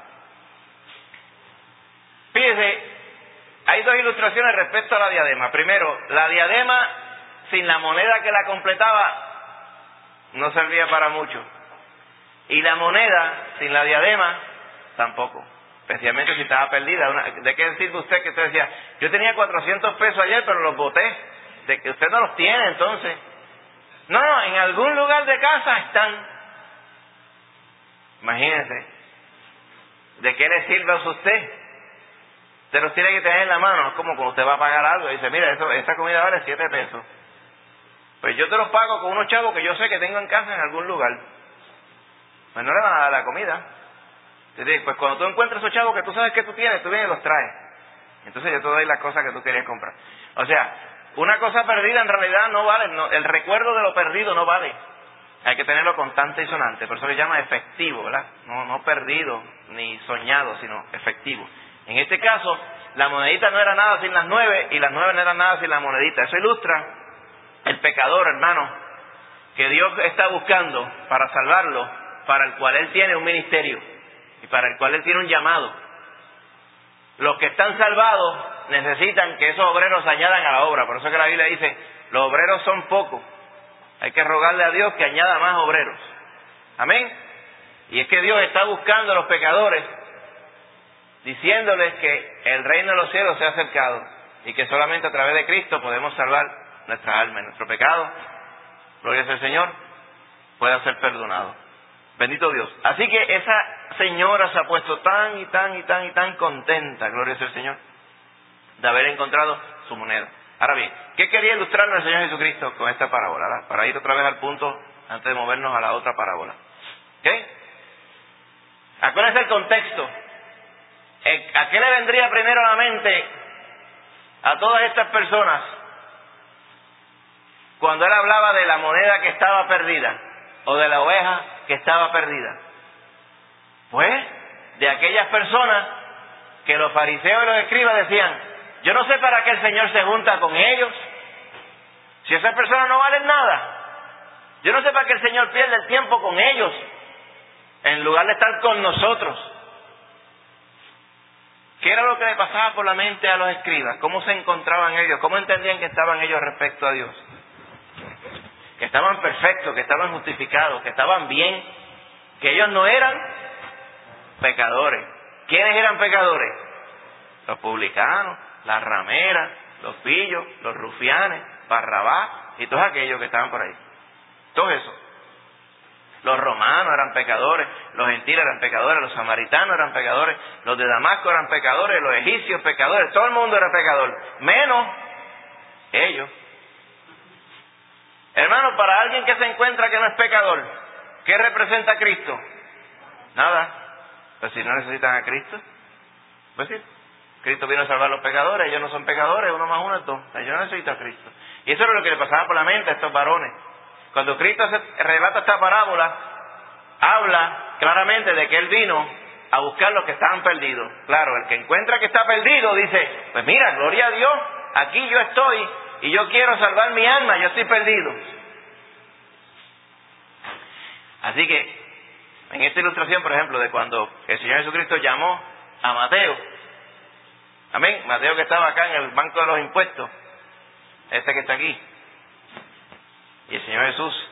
Fíjese, hay dos ilustraciones respecto a la diadema. Primero, la diadema sin la moneda que la completaba no servía para mucho. Y la moneda sin la diadema tampoco. Especialmente si estaba perdida. Una, ¿de qué sirve usted que usted decía, yo tenía cuatrocientos pesos ayer pero los boté? De que usted no los tiene entonces. No, no, en algún lugar de casa están. Imagínese. ¿De qué le sirve a usted? Usted los tiene que tener en la mano. Es como cuando usted va a pagar algo y dice, mira, eso, esta comida vale siete pesos. Pues yo te los pago con unos chavos que yo sé que tengo en casa en algún lugar. Pues no le van a dar la comida. Entonces, pues cuando tú encuentres esos chavos que tú sabes que tú tienes, tú vienes y los traes. Entonces yo te doy las cosas que tú querías comprar. O sea, una cosa perdida en realidad no vale. No, el recuerdo de lo perdido no vale. Hay que tenerlo constante y sonante. Por eso le llama efectivo, ¿verdad? No, no perdido ni soñado, sino efectivo. En este caso, la monedita no era nada sin las nueve y las nueve no eran nada sin la monedita. Eso ilustra el pecador, hermano, que Dios está buscando para salvarlo, para el cual Él tiene un ministerio y para el cual Él tiene un llamado. Los que están salvados necesitan que esos obreros se añadan a la obra. Por eso que la Biblia dice, los obreros son pocos. Hay que rogarle a Dios que añada más obreros. Amén. Y es que Dios está buscando a los pecadores, diciéndoles que el reino de los cielos se ha acercado y que solamente a través de Cristo podemos salvar nuestra alma y nuestro pecado. Gloria sea al Señor, pueda ser perdonado. Bendito Dios. Así que esa señora se ha puesto tan y tan y tan y tan contenta, gloria sea al Señor, de haber encontrado su moneda. Ahora bien, ¿qué quería ilustrarnos el Señor Jesucristo con esta parábola? ¿Verdad? Para ir otra vez al punto antes de movernos a la otra parábola. ¿Ok? Acuérdense el contexto. ¿A qué le vendría primero a la mente a todas estas personas cuando Él hablaba de la moneda que estaba perdida o de la oveja que estaba perdida? Pues de aquellas personas que los fariseos y los escribas decían, yo no sé para qué el Señor se junta con ellos, si esas personas no valen nada. Yo no sé para qué el Señor pierde el tiempo con ellos en lugar de estar con nosotros. ¿Qué era lo que le pasaba por la mente a los escribas? ¿Cómo se encontraban ellos? ¿Cómo entendían que estaban ellos respecto a Dios? Que estaban perfectos, que estaban justificados, que estaban bien, que ellos no eran pecadores. ¿Quiénes eran pecadores? Los publicanos, las rameras, los pillos, los rufianes, Barrabás y todos aquellos que estaban por ahí. Todo eso. Los romanos eran pecadores, los gentiles eran pecadores, los samaritanos eran pecadores, los de Damasco eran pecadores, los egipcios pecadores, todo el mundo era pecador, menos ellos. Hermano, para alguien que se encuentra que no es pecador, ¿qué representa Cristo? Nada. Pues si no necesitan a Cristo, pues sí. Cristo vino a salvar a los pecadores, ellos no son pecadores, uno más uno es dos. Yo no necesito a Cristo. Y eso era lo que le pasaba por la mente a estos varones. Cuando Cristo se relata esta parábola, habla claramente de que Él vino a buscar los que estaban perdidos. Claro, el que encuentra que está perdido dice, pues mira, gloria a Dios, aquí yo estoy y yo quiero salvar mi alma, yo estoy perdido. Así que, en esta ilustración, por ejemplo, de cuando el Señor Jesucristo llamó a Mateo, amén, Mateo que estaba acá en el banco de los impuestos, este que está aquí, y el Señor Jesús,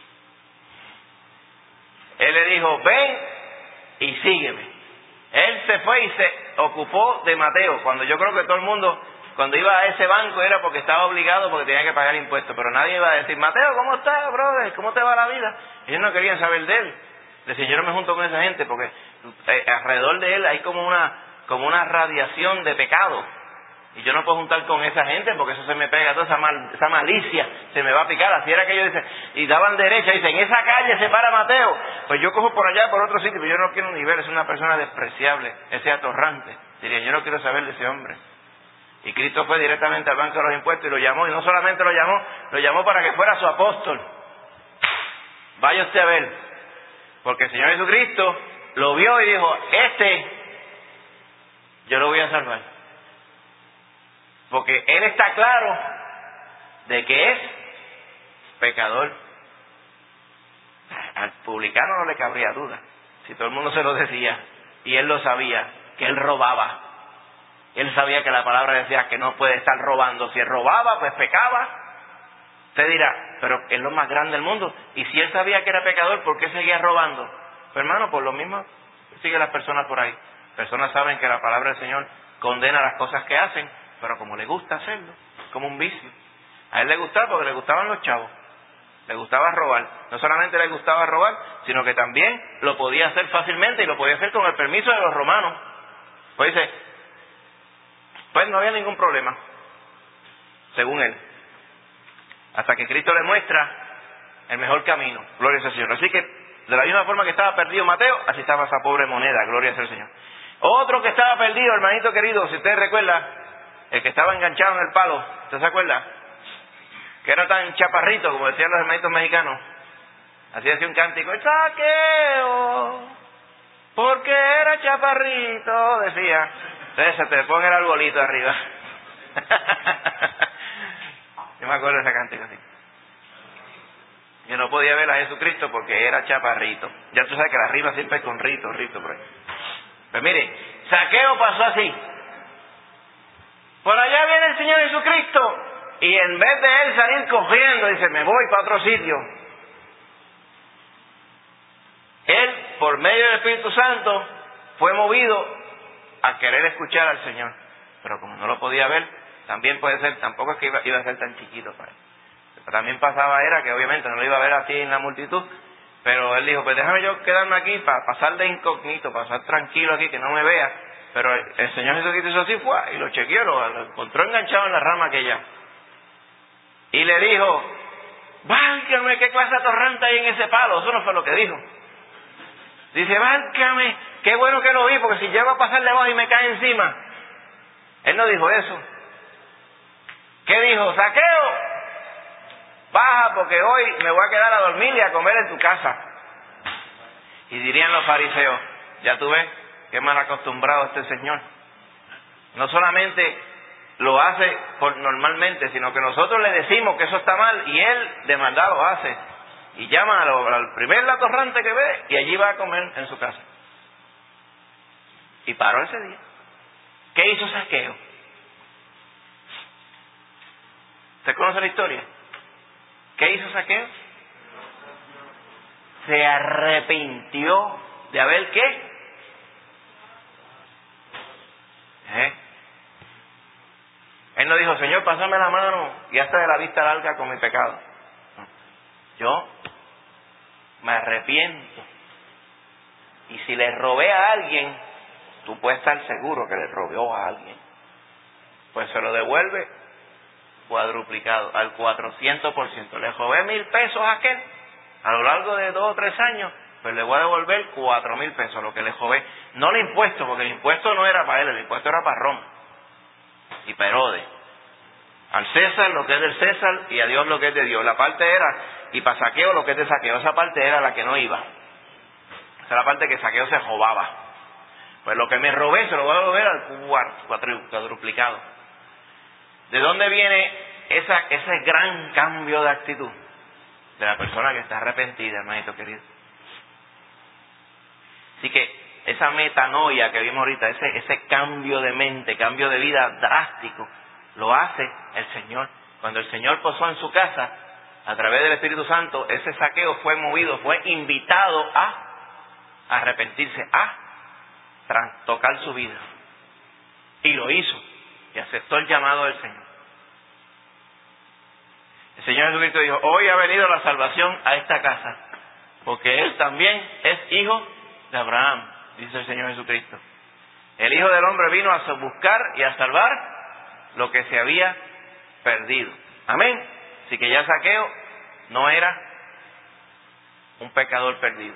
Él le dijo, ven y sígueme. Él se fue y se ocupó de Mateo, cuando yo creo que todo el mundo, cuando iba a ese banco era porque estaba obligado, porque tenía que pagar impuestos, pero nadie iba a decir, Mateo, ¿cómo estás, brother? ¿Cómo te va la vida? Ellos no querían saber de él. Decían, yo no me junto con esa gente, porque eh, alrededor de él hay como una, como una radiación de pecado. Y yo no puedo juntar con esa gente porque eso se me pega, toda esa, mal, esa malicia se me va a picar. Así era que ellos dicen, y daban derecha, y dicen, en esa calle se para Mateo. Pues yo cojo por allá, por otro sitio, pero yo no quiero ni ver, es una persona despreciable, ese atorrante. Diría, yo no quiero saber de ese hombre. Y Cristo fue directamente al banco de los impuestos y lo llamó, y no solamente lo llamó, lo llamó para que fuera su apóstol. Vaya usted a ver, porque el Señor Jesucristo lo vio y dijo, este, yo lo voy a salvar. Porque Él está claro de que es pecador. Al publicano no le cabría duda, si todo el mundo se lo decía, y Él lo sabía, que Él robaba. Él sabía que la palabra decía que no puede estar robando. Si Él robaba, pues pecaba. Usted dirá, pero es lo más grande del mundo. Y si Él sabía que era pecador, ¿por qué seguía robando? Pues hermano, por lo mismo sigue las personas por ahí. Personas saben que la palabra del Señor condena las cosas que hacen, pero como le gusta hacerlo, como un vicio. A Él le gustaba porque le gustaban los chavos. Le gustaba robar. No solamente le gustaba robar, sino que también lo podía hacer fácilmente y lo podía hacer con el permiso de los romanos. Pues dice, pues no había ningún problema, según Él. Hasta que Cristo le muestra el mejor camino. Gloria al Señor. Así que, de la misma forma que estaba perdido Mateo, así estaba esa pobre moneda. Gloria al Señor. Otro que estaba perdido, hermanito querido, si usted recuerda, el que estaba enganchado en el palo, ¿usted se acuerda? Que era tan chaparrito, como decían los hermanitos mexicanos. Así decía un cántico, Saqueo, porque era chaparrito, decía. Entonces se te pone el arbolito arriba. Yo me acuerdo de ese cántico así. Yo no podía ver a Jesucristo porque era chaparrito. Ya tú sabes que la rima siempre es con rito, rito por ahí. Pues mire, Saqueo pasó así. Por allá viene el Señor Jesucristo. Y en vez de él salir corriendo, dice, me voy para otro sitio. Él, por medio del Espíritu Santo, fue movido a querer escuchar al Señor. Pero como no lo podía ver, también puede ser, tampoco es que iba, iba a ser tan chiquito para él. Pero también pasaba era que obviamente no lo iba a ver así en la multitud. Pero él dijo, pues déjame yo quedarme aquí para pasar de incógnito, para pasar tranquilo aquí, que no me vea. Pero el, el Señor Jesucristo hizo así, fue, y lo chequeó, lo, lo encontró enganchado en la rama aquella. Y le dijo, válgame, qué clase atorrante hay en ese palo. Eso no fue lo que dijo. Dice, válgame, qué bueno que lo vi, porque si llego a pasar debajo y me cae encima. Él no dijo eso. ¿Qué dijo? Saqueo, baja porque hoy me voy a quedar a dormir y a comer en tu casa. Y dirían los fariseos, ya tú ves, qué mal acostumbrado este señor. No solamente lo hace por normalmente, sino que nosotros le decimos que eso está mal y él de maldad lo hace. Y llama a lo, al primer atorrante que ve y allí va a comer en su casa. Y paró ese día. ¿Qué hizo Saqueo? ¿Usted conoce la historia? ¿Qué hizo Saqueo? Se arrepintió de haber ¿qué? ¿Eh? Él no dijo, Señor, pásame la mano y hazte de la vista larga con mi pecado. Yo me arrepiento. Y si le robé a alguien, tú puedes estar seguro que le robó a alguien. Pues se lo devuelve cuadruplicado, al cuatrocientos por ciento. Le robé mil pesos a aquel, a lo largo de dos o tres años, pues le voy a devolver cuatro mil pesos, lo que le robé. No el impuesto, porque el impuesto no era para él, el impuesto era para Roma y para Herodes. Al César lo que es del César y a Dios lo que es de Dios. La parte era, y para Saqueo lo que es de Saqueo, esa parte era la que no iba. Esa es la parte que Saqueo se robaba. Pues lo que me robé se lo voy a devolver al cuadruplicado. ¿De dónde viene esa, ese gran cambio de actitud? De la persona que está arrepentida, hermanito querido. Así que esa metanoia que vimos ahorita, ese, ese cambio de mente, cambio de vida drástico, lo hace el Señor. Cuando el Señor posó en su casa, a través del Espíritu Santo, ese Saqueo fue movido, fue invitado a arrepentirse, a trastocar su vida. Y lo hizo, y aceptó el llamado del Señor. El Señor Jesucristo dijo, hoy ha venido la salvación a esta casa, porque Él también es hijo de Abraham, dice el Señor Jesucristo. El Hijo del Hombre vino a buscar y a salvar lo que se había perdido. Amén. Así que ya Saqueo no era un pecador perdido.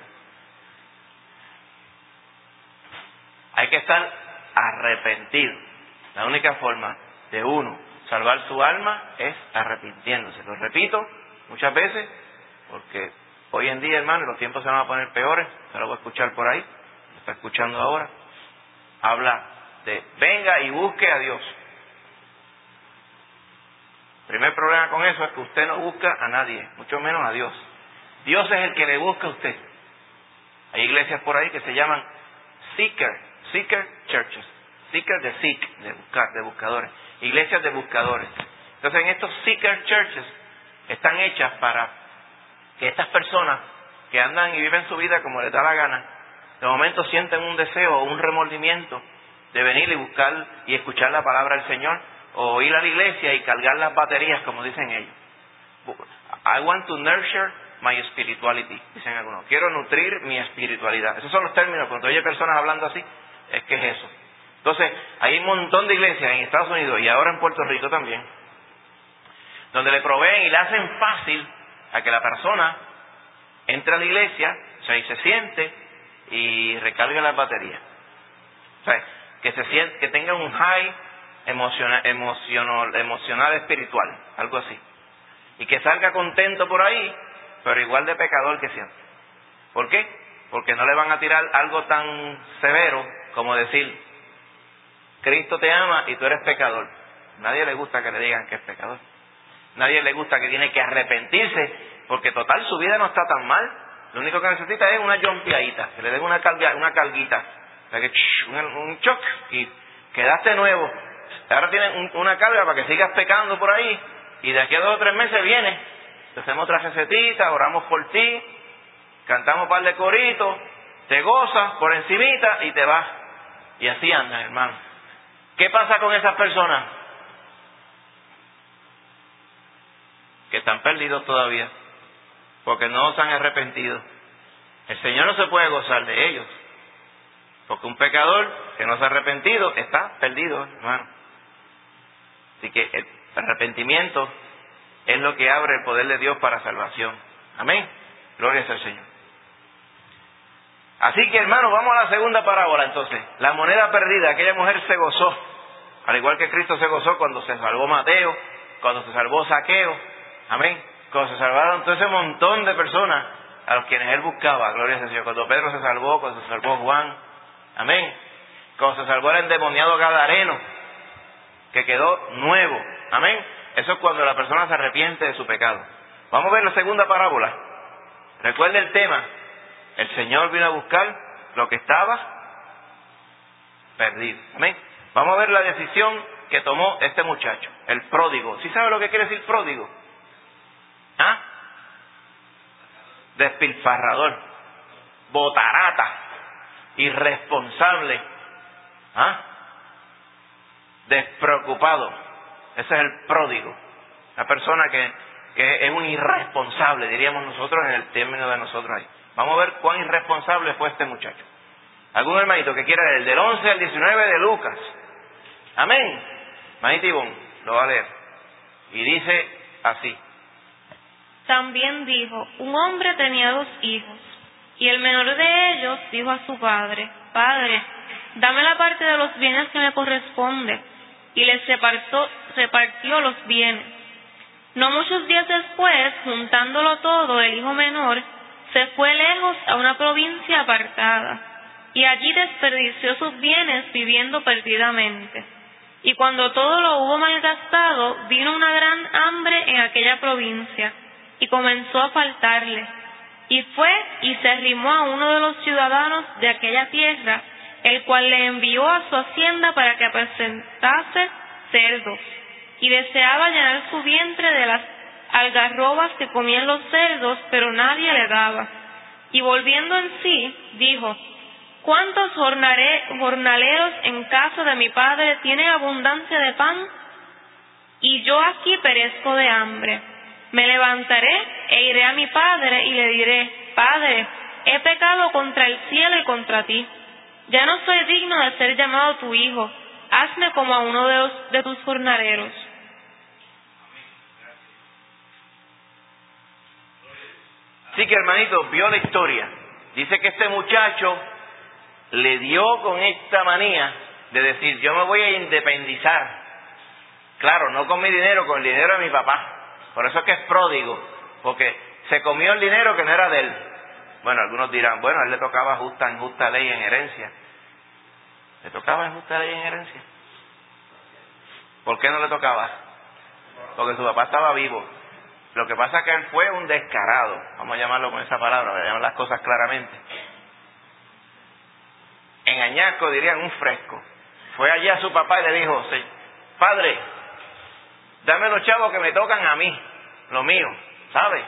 Hay que estar arrepentido. La única forma de uno salvar su alma es arrepintiéndose. Lo repito muchas veces, porque hoy en día, hermano, los tiempos se van a poner peores. Se lo voy a escuchar por ahí, lo está escuchando ahora. Habla de venga y busque a Dios. El primer problema con eso es que usted no busca a nadie, mucho menos a Dios. Dios es el que le busca a usted. Hay iglesias por ahí que se llaman seeker, seeker churches, seeker de seek, de buscar, de buscadores, iglesias de buscadores. Entonces en estos seeker churches están hechas para que estas personas que andan y viven su vida como les da la gana, de momento sienten un deseo o un remordimiento de venir y buscar y escuchar la palabra del Señor, o ir a la iglesia y cargar las baterías, como dicen ellos. I want to nurture my spirituality, dicen algunos. Quiero nutrir mi espiritualidad. Esos son los términos. Cuando hay personas hablando así, es que es eso. Entonces, hay un montón de iglesias en Estados Unidos y ahora en Puerto Rico también, donde le proveen y le hacen fácil a que la persona entre a la iglesia, o sea, y se siente y recargue las baterías. O sea, que se siente, que tenga un high emocional, emocional, emocional espiritual, algo así. Y que salga contento por ahí, pero igual de pecador que siempre. ¿Por qué? Porque no le van a tirar algo tan severo como decir, Cristo te ama y tú eres pecador. Nadie le gusta que le digan que es pecador. Nadie le gusta que tiene que arrepentirse, porque total su vida no está tan mal. Lo único que necesita es una jompiadita, que le den una carga, una carguita, o sea, que, un, un choc, y quedaste nuevo. Ahora tienes un, una carga para que sigas pecando por ahí, y de aquí a dos o tres meses viene, te hacemos otra recetita, oramos por ti, cantamos un par de coritos, te gozas por encimita y te vas. Y así andas, hermano. ¿Qué pasa con esas personas? Que están perdidos todavía, porque no se han arrepentido. El Señor no se puede gozar de ellos, porque un pecador que no se ha arrepentido está perdido, hermano. Así que el arrepentimiento es lo que abre el poder de Dios para salvación. Amén. Gloria al Señor. Así que, hermano, vamos a la segunda parábola entonces. La moneda perdida. Aquella mujer se gozó, al igual que Cristo se gozó cuando se salvó Mateo, cuando se salvó Saqueo. Amén. Cuando se salvaron todo ese montón de personas a los quienes él buscaba. Gloria al Señor. Cuando Pedro se salvó, cuando se salvó Juan. Amén. Cuando se salvó el endemoniado gadareno, que quedó nuevo. Amén. Eso es cuando la persona se arrepiente de su pecado. Vamos a ver la segunda parábola. Recuerda el tema. El Señor vino a buscar lo que estaba perdido. Amén. Vamos a ver la decisión que tomó este muchacho, el pródigo. ¿Sí sabe lo que quiere decir pródigo? ¿Ah? Despilfarrador, botarata, irresponsable, ¿ah? Despreocupado. Ese es el pródigo. La persona que, que es un irresponsable, diríamos nosotros en el término de nosotros ahí. Vamos a ver cuán irresponsable fue este muchacho. ¿Algún hermanito que quiera leer? Del once al diecinueve de Lucas. Amén. Manito Ivonne lo va a leer. Y dice así. También dijo, un hombre tenía dos hijos, Y el menor de ellos dijo a su padre: Padre, dame la parte de los bienes que me corresponde. Y les repartió, repartió los bienes. No muchos días después, juntándolo todo, el hijo menor se fue lejos a una provincia apartada, y allí desperdició sus bienes viviendo perdidamente. Y cuando todo lo hubo malgastado, vino una gran hambre en aquella provincia, y comenzó a faltarle. Y fue y se arrimó a uno de los ciudadanos de aquella tierra, el cual le envió a su hacienda para que apacentase cerdos, y deseaba llenar su vientre de las algarrobas que comían los cerdos, pero nadie le daba. Y volviendo en sí, dijo: ¿Cuántos jornaleros en casa de mi padre tienen abundancia de pan? Y yo aquí perezco de hambre. Me levantaré e iré a mi padre y le diré: Padre, he pecado contra el cielo y contra ti. Ya no soy digno de ser llamado tu hijo. Hazme como a uno de, los, de tus jornaleros. Así que, hermanito, vio la historia. Dice que este muchacho le dio con esta manía de decir: yo me voy a independizar. Claro, no con mi dinero, con el dinero de mi papá. Por eso es que es pródigo, porque se comió el dinero que no era de él. Bueno, algunos dirán: bueno, a él le tocaba justa, en justa ley en herencia. ¿Le tocaba en justa ley en herencia? ¿Por qué no le tocaba? Porque su papá estaba vivo. Lo que pasa es que él fue un descarado, vamos a llamarlo con esa palabra, para llamar las cosas claramente. En añasco dirían un fresco. Fue allí a su papá y le dijo: sí, padre, dame los chavos que me tocan a mí, lo mío, ¿sabes?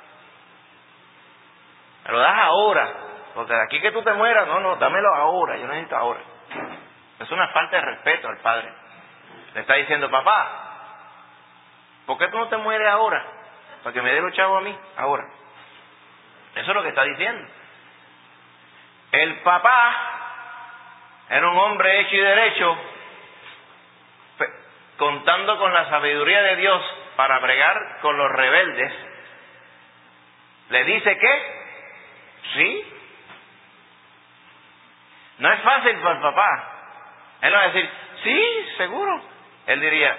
Me lo das ahora, porque de aquí que tú te mueras, no, no, dámelo ahora, yo necesito ahora. Es una falta de respeto al padre. Le está diciendo: papá, ¿por qué tú no te mueres ahora? Para que me dé los chavos a mí, ahora. Eso es lo que está diciendo. El papá era un hombre hecho y derecho, contando con la sabiduría de Dios para bregar con los rebeldes. Le dice que sí. No es fácil para el papá. Él va a decir: sí, seguro. Él diría: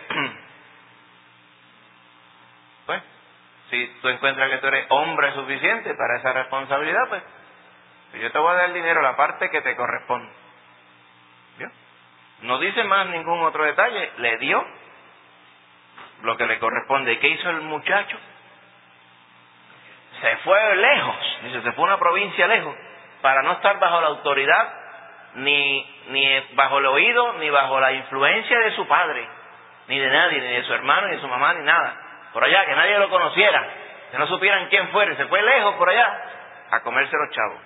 pues, si tú encuentras que tú eres hombre suficiente para esa responsabilidad, pues yo te voy a dar el dinero, la parte que te corresponde. ¿Vio? No dice más ningún otro detalle. Le dio lo que le corresponde. ¿Y qué hizo el muchacho? Se fue lejos. Dice, se fue a una provincia lejos para no estar bajo la autoridad, ni, ni bajo el oído, ni bajo la influencia de su padre, ni de nadie, ni de su hermano, ni de su mamá, ni nada. Por allá, que nadie lo conociera, que no supieran quién fuera. Se fue lejos por allá a comerse los chavos.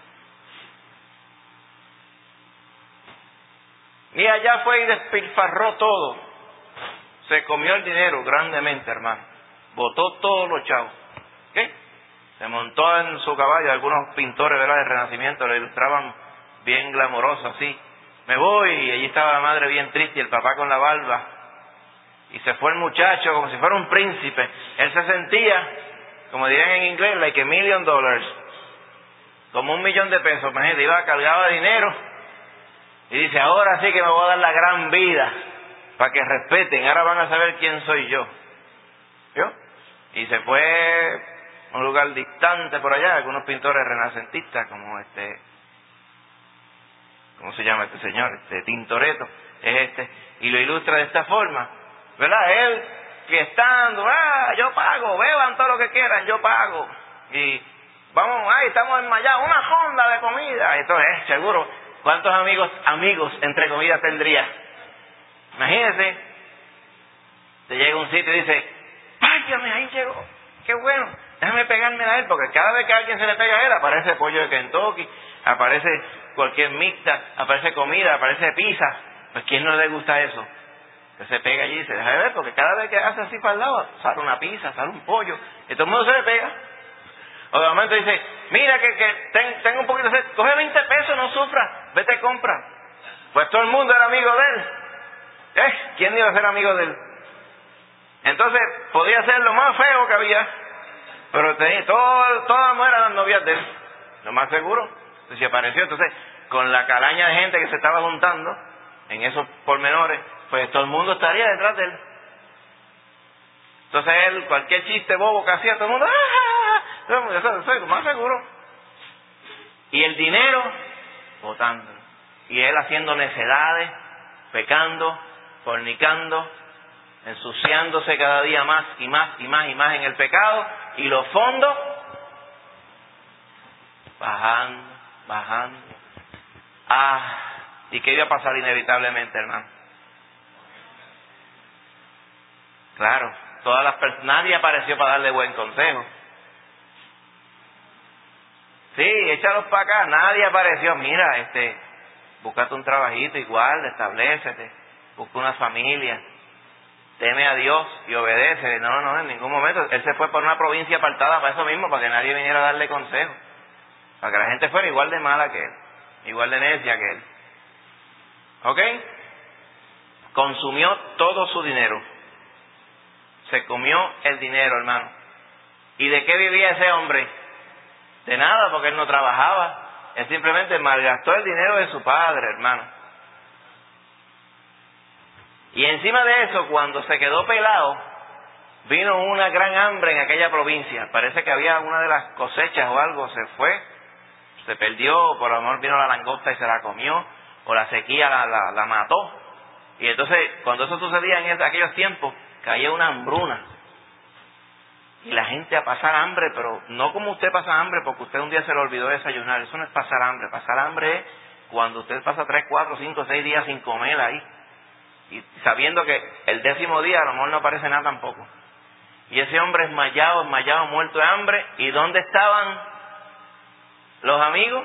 Y allá fue y despilfarró todo. Se comió el dinero grandemente, hermano. Botó todos los chavos. ¿Qué? Se montó en su caballo. Algunos pintores, ¿verdad?, de Renacimiento lo ilustraban bien glamoroso, así. Me voy, y allí estaba la madre bien triste y el papá con la barba. Y se fue el muchacho como si fuera un príncipe. Él se sentía, como dirían en inglés, like a million dollars. Como un millón de pesos. Imagínate, iba cargado de dinero. Y dice: ahora sí que me voy a dar la gran vida para que respeten. Ahora van a saber quién soy yo. ¿Vio? Y se fue a un lugar distante por allá. Algunos pintores renacentistas, como este, ¿cómo se llama este señor? Este Tintoretto es este. Y lo ilustra de esta forma, ¿verdad? Él fiestando: ah, yo pago, beban todo lo que quieran, yo pago. Y vamos, ahí estamos enmayados, una fonda de comida. Entonces, eh, seguro, ¿cuántos amigos, amigos, entre comillas, tendría? Imagínese, te llega a un sitio y dice: váyame, ahí llegó, qué bueno, déjame pegarme a él, porque cada vez que alguien se le pega a él, aparece pollo de Kentucky, aparece cualquier mixta, aparece comida, aparece pizza. Pues ¿quién no le gusta eso? Que se pega allí y se deja de ver, porque cada vez que hace así para el lado, sale una pizza, sale un pollo, y todo el mundo se le pega. O de momento dice: mira que, que ten, tengo un poquito de sed, coge veinte pesos, no sufra, vete compra. Pues todo el mundo era amigo de él. ¿Eh? ¿Quién iba a ser amigo de él? Entonces podía ser lo más feo que había, pero tenía, todo, todas las mujeres eran novias de él. lo más seguro. Entonces se apareció. Entonces, con la calaña de gente que se estaba juntando en esos pormenores, pues todo el mundo estaría detrás de él. Entonces él, cualquier chiste bobo que hacía, todo el mundo, ¡ah! Todo el mundo, eso, eso es lo más seguro. Y el dinero, botando. Y él haciendo necedades, pecando, fornicando, ensuciándose cada día más y más y más y más en el pecado, y los fondos bajando, bajando. Ah, ¿y qué iba a pasar inevitablemente, hermano? Claro, todas las personas, nadie apareció para darle buen consejo. Sí, échalos para acá, nadie apareció. Mira, este, búscate un trabajito igual, establécete, busca una familia, teme a Dios y obedece. No, no, en ningún momento. Él se fue por una provincia apartada para eso mismo, para que nadie viniera a darle consejo, para que la gente fuera igual de mala que él, igual de necia que él. ¿Ok? Consumió todo su dinero. Se comió el dinero, hermano. ¿Y de qué vivía ese hombre? De nada, porque él no trabajaba. Él simplemente malgastó el dinero de su padre, hermano. Y encima de eso, cuando se quedó pelado, vino una gran hambre en aquella provincia. Parece que había una de las cosechas o algo, se fue, se perdió, por lo mejor vino la langosta y se la comió, o la sequía la, la, la mató. Y entonces, cuando eso sucedía en aquellos tiempos, caía una hambruna. Y la gente a pasar hambre, pero no como usted pasa hambre porque usted un día se le olvidó desayunar. Eso no es pasar hambre. Pasar hambre es cuando usted pasa tres, cuatro, cinco, seis días sin comer ahí. Y sabiendo que el décimo día a lo mejor no aparece nada tampoco. Y ese hombre esmayado, esmayado, muerto de hambre. ¿Y dónde estaban los amigos?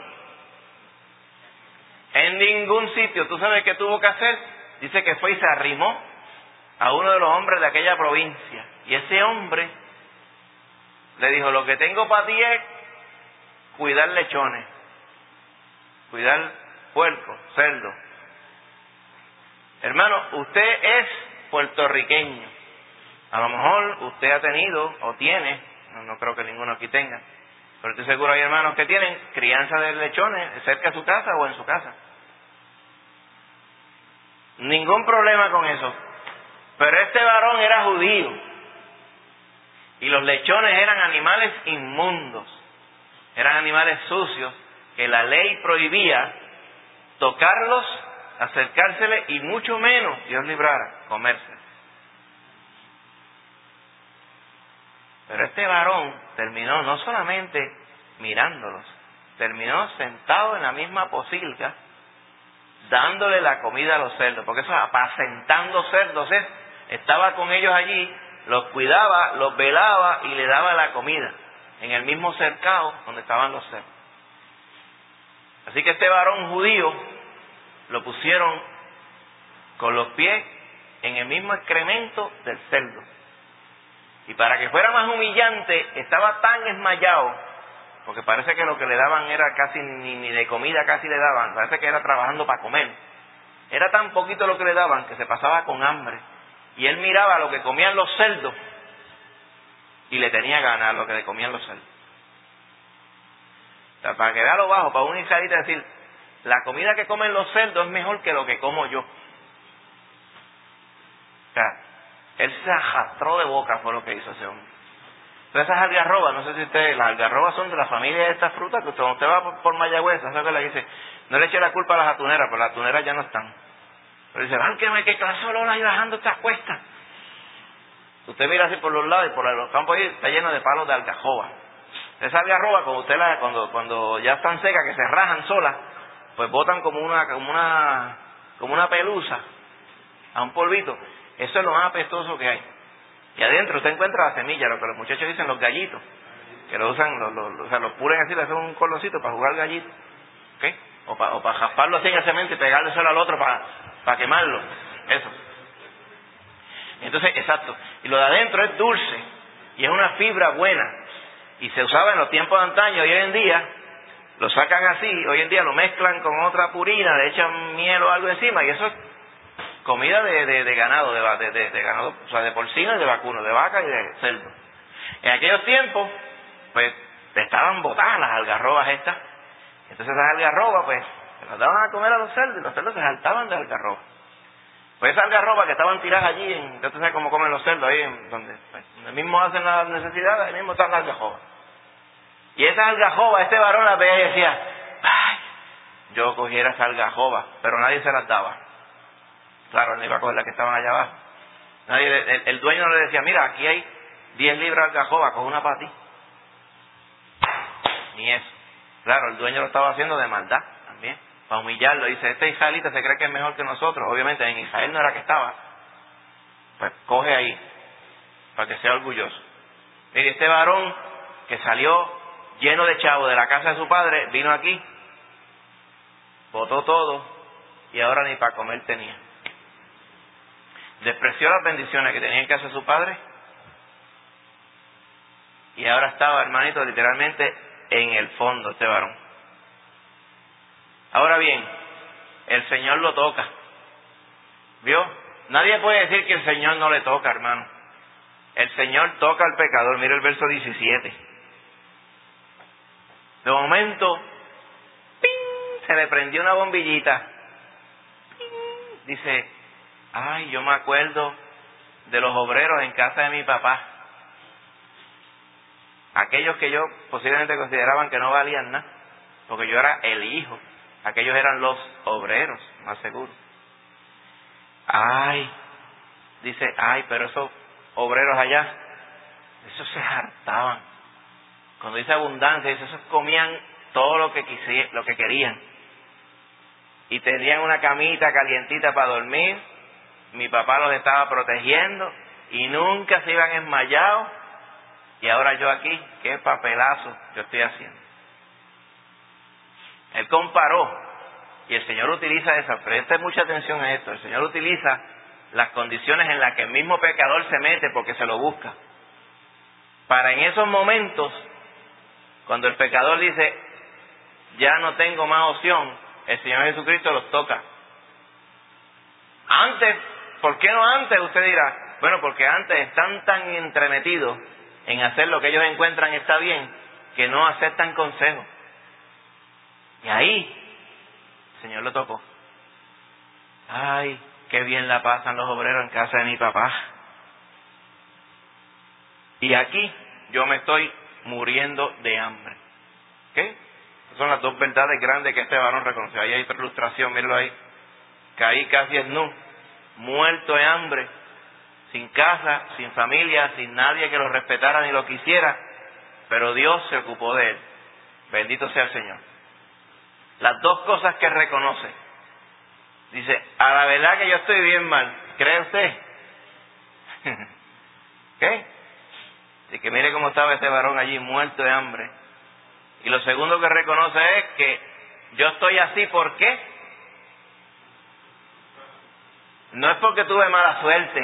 En ningún sitio. ¿Tú sabes qué tuvo que hacer? Dice que fue y se arrimó a uno de los hombres de aquella provincia. Y ese hombre le dijo: lo que tengo para ti es cuidar lechones, cuidar puercos, cerdos. Hermano, usted es puertorriqueño. A lo mejor usted ha tenido o tiene, no, no creo que ninguno aquí tenga, pero estoy seguro hay hermanos que tienen crianza de lechones cerca de su casa o en su casa. Ningún problema con eso. Pero este varón era judío. Y los lechones eran animales inmundos. Eran animales sucios que la ley prohibía tocarlos, acercársele y mucho menos, Dios librara, comérselos. Pero este varón terminó no solamente mirándolos, terminó sentado en la misma pocilga, dándole la comida a los cerdos, porque eso, apacentando cerdos, es, estaba con ellos allí, los cuidaba, los velaba y le daba la comida, en el mismo cercado donde estaban los cerdos. Así que este varón judío lo pusieron con los pies en el mismo excremento del cerdo. Y para que fuera más humillante, estaba tan esmayado, porque parece que lo que le daban era casi, ni, ni de comida casi le daban, parece que era trabajando para comer. Era tan poquito lo que le daban que se pasaba con hambre. Y él miraba lo que comían los cerdos y le tenía ganas lo que le comían los cerdos. O sea, para que vea lo bajo, para un israelita decir, la comida que comen los cerdos es mejor que lo que como yo. O sea, él se arrastró de boca, fue lo que hizo ese hombre. Entonces esas algarrobas, no sé si ustedes, las algarrobas son de la familia de estas frutas, que cuando usted va por, por Mayagüez, ¿sabes que le dice? No le eche la culpa a las atuneras, porque las atuneras ya no están. Pero dice, bánqueme que clase olor ahí bajando estas cuestas. Usted mira así por los lados y por los campos ahí está lleno de palos de algarroba. Esa algarroba, cuando usted la, cuando, cuando ya están secas, que se rajan solas, pues botan como una, como una, como una pelusa a un polvito. Eso es lo más apestoso que hay. Y adentro usted encuentra la semilla, lo que los muchachos dicen los gallitos, que lo usan, lo, lo, lo, o sea, los puren así, le hacen un colorcito para jugar gallito, ¿ok? O para o para jasparlo así en el cemento y pegarle solo al otro para, para quemarlo, eso. Entonces, exacto. Y lo de adentro es dulce y es una fibra buena y se usaba en los tiempos de antaño y hoy en día lo sacan así, hoy en día lo mezclan con otra purina, le echan miel o algo encima y eso es comida de, de, de ganado, de, de, de, de ganado, o sea, de porcino y de vacuno, de vaca y de cerdo. En aquellos tiempos, pues, estaban botadas las algarrobas estas, Entonces esas algarrobas, pues, se las daban a comer a los cerdos y los cerdos se saltaban de algarroba. Pues esas algarrobas que estaban tiradas allí, en, entonces sabes cómo comen los cerdos, ahí en, donde, pues, donde mismo hacen las necesidades, ahí mismo están las algarrobas. Y esas algarrobas, este varón las veía y decía, ay, yo cogiera esa algarroba, pero nadie se las daba. Claro, él no iba a coger las que estaban allá abajo. Nadie, el, el dueño no le decía, mira, aquí hay diez libras de algarroba, coge una para ti. Ni eso. Claro, el dueño lo estaba haciendo de maldad también, para humillarlo. Dice, este israelita se cree que es mejor que nosotros. Obviamente en Israel no era que estaba. Pues coge ahí, para que sea orgulloso. Mire, este varón que salió lleno de chavo de la casa de su padre, vino aquí, botó todo y ahora ni para comer tenía. Despreció las bendiciones que tenía en casa de su padre y ahora estaba, hermanito, literalmente en el fondo este varón. Ahora bien, el Señor lo toca. ¿Vio? Nadie puede decir que el Señor no le toca, hermano. El Señor toca al pecador. Mira el verso diecisiete. De momento, ¡ping!, se le prendió una bombillita. ¡Ping! Dice, ay, yo me acuerdo de los obreros en casa de mi papá. Aquellos que yo posiblemente consideraban que no valían nada, porque yo era el hijo. Aquellos eran los obreros, más seguro. Ay, dice, ay, pero esos obreros allá, esos se hartaban. Cuando dice abundancia, dice, esos comían todo lo que quisieran, lo que querían. Y tenían una camita calientita para dormir. Mi papá los estaba protegiendo y nunca se iban enmayados. Y ahora yo aquí, qué papelazo yo estoy haciendo. Él comparó, y el Señor utiliza esa, preste mucha atención a esto, el Señor utiliza las condiciones en las que el mismo pecador se mete porque se lo busca. Para en esos momentos, cuando el pecador dice, ya no tengo más opción, el Señor Jesucristo los toca. Antes, ¿por qué no antes? Usted dirá, bueno, porque antes están tan entremetidos en hacer lo que ellos encuentran está bien, que no aceptan consejo. Y ahí, el Señor lo tocó. Ay, qué bien la pasan los obreros en casa de mi papá. Y aquí yo me estoy muriendo de hambre. ¿Qué? Son las dos verdades grandes que este varón reconoció. Ahí hay otra ilustración, mírenlo ahí. Caí casi desnudo, muerto de hambre, sin casa, sin familia, sin nadie que lo respetara ni lo quisiera, pero Dios se ocupó de él. Bendito sea el Señor. Las dos cosas que reconoce. Dice, a la verdad que yo estoy bien mal. ¿Cree usted? ¿Qué? Así que mire cómo estaba este varón allí, muerto de hambre. Y lo segundo que reconoce es que yo estoy así, ¿por qué? No es porque tuve mala suerte,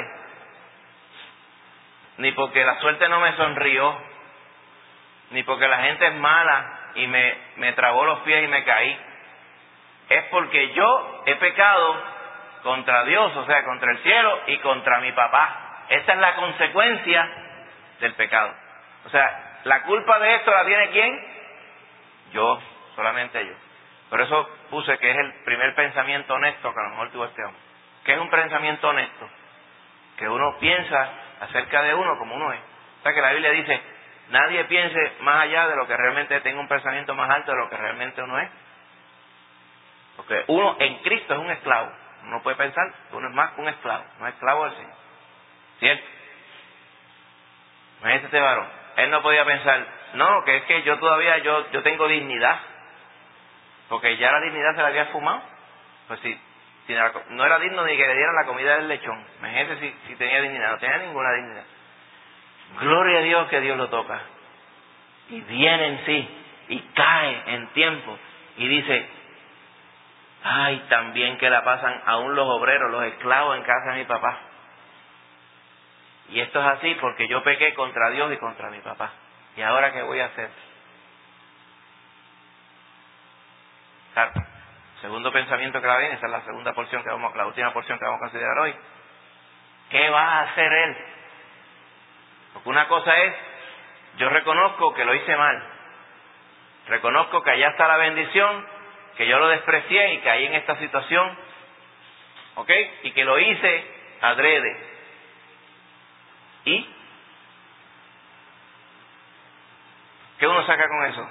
ni porque la suerte no me sonrió, ni porque la gente es mala y me, me trabó los pies y me caí. Es porque yo he pecado contra Dios, o sea, contra el cielo y contra mi papá. Esta es la consecuencia del pecado. O sea, la culpa de esto la tiene ¿quién? Yo, solamente yo. Por eso puse que es el primer pensamiento honesto que a lo mejor tuvo este hombre. ¿Qué es un pensamiento honesto? Que uno piensa acerca de uno como uno es. O sea que la Biblia dice, nadie piense más allá de lo que realmente tenga un pensamiento más alto de lo que realmente uno es. Porque uno en Cristo es un esclavo. Uno puede pensar que uno es más que un esclavo, no es esclavo del Señor. ¿Cierto? Imagínese este varón. Él no podía pensar, no, que es que yo todavía yo, yo tengo dignidad. Porque ya la dignidad se la había fumado. Pues si, si no era digno ni que le dieran la comida del lechón. Imagínese si, si tenía dignidad. No tenía ninguna dignidad. Gloria a Dios que Dios lo toca. Y viene en sí. Y cae en tiempo. Y dice, ay, también que la pasan aún los obreros, los esclavos en casa de mi papá. Y esto es así porque yo pequé contra Dios y contra mi papá. ¿Y ahora qué voy a hacer? Claro, segundo pensamiento que la viene, esa es la segunda porción que vamos, la última porción que vamos a considerar hoy. ¿Qué va a hacer él? Porque una cosa es, yo reconozco que lo hice mal. Reconozco que allá está la bendición, que yo lo desprecié y caí en esta situación, ¿ok? Y que lo hice adrede. ¿Y qué uno saca con eso?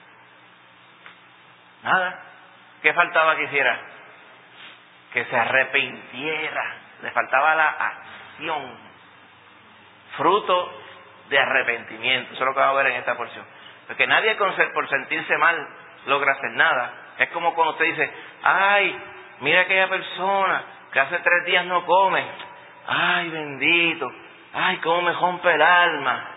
Nada. ¿Qué faltaba que hiciera? Que se arrepintiera. Le faltaba la acción. Fruto de arrepentimiento. Eso es lo que vamos a ver en esta porción. Porque nadie por sentirse mal logra hacer nada. Es como cuando usted dice, ay, mira aquella persona que hace tres días no come. Ay, bendito. Ay, cómo me rompe el alma.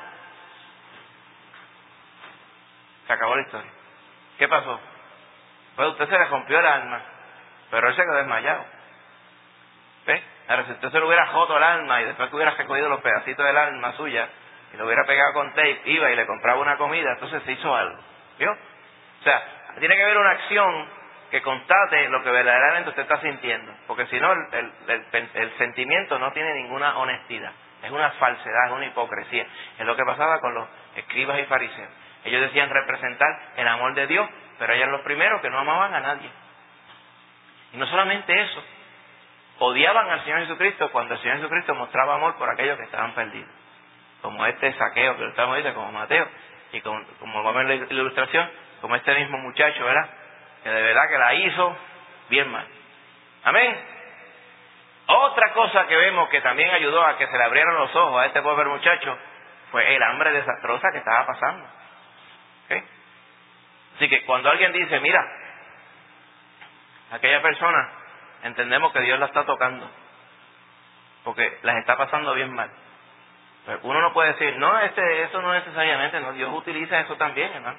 Se acabó la historia. ¿Qué pasó? Pues a usted se le rompió el alma, pero él se quedó desmayado. ¿Ve? Ahora, si usted se lo hubiera roto el alma y después que hubiera recogido los pedacitos del alma suya y lo hubiera pegado con tape, iba y le compraba una comida, entonces se hizo algo. ¿Vio? O sea, tiene que haber una acción que constate lo que verdaderamente usted está sintiendo, porque si no, el, el, el, el sentimiento no tiene ninguna honestidad. Es una falsedad, es una hipocresía. Es lo que pasaba con los escribas y fariseos. Ellos decían representar el amor de Dios, pero ellos los primeros que no amaban a nadie. Y no solamente eso, odiaban al Señor Jesucristo cuando el Señor Jesucristo mostraba amor por aquellos que estaban perdidos. Como este Zaqueo que lo estamos diciendo, como Mateo, y como, como vamos a ver la ilustración, como este mismo muchacho, ¿verdad? Que de verdad que la hizo bien mal. Amén. Otra cosa que vemos que también ayudó a que se le abrieran los ojos a este pobre muchacho fue el hambre desastrosa que estaba pasando. ¿Okay? Así que cuando alguien dice, mira, aquella persona, entendemos que Dios la está tocando, porque las está pasando bien mal. Pero uno no puede decir, no, este, eso no necesariamente, no, Dios utiliza eso también, hermano.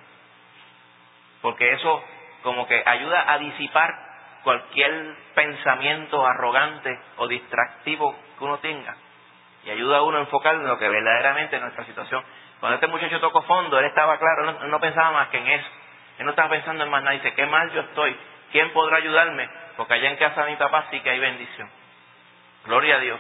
Porque eso como que ayuda a disipar cualquier pensamiento arrogante o distractivo que uno tenga. Y ayuda a uno a enfocar en lo que verdaderamente es nuestra situación. Cuando este muchacho tocó fondo, él estaba claro, no, no pensaba más que en eso. Él no estaba pensando en más nada. Dice, qué mal yo estoy. ¿Quién podrá ayudarme? Porque allá en casa de mi papá sí que hay bendición. Gloria a Dios.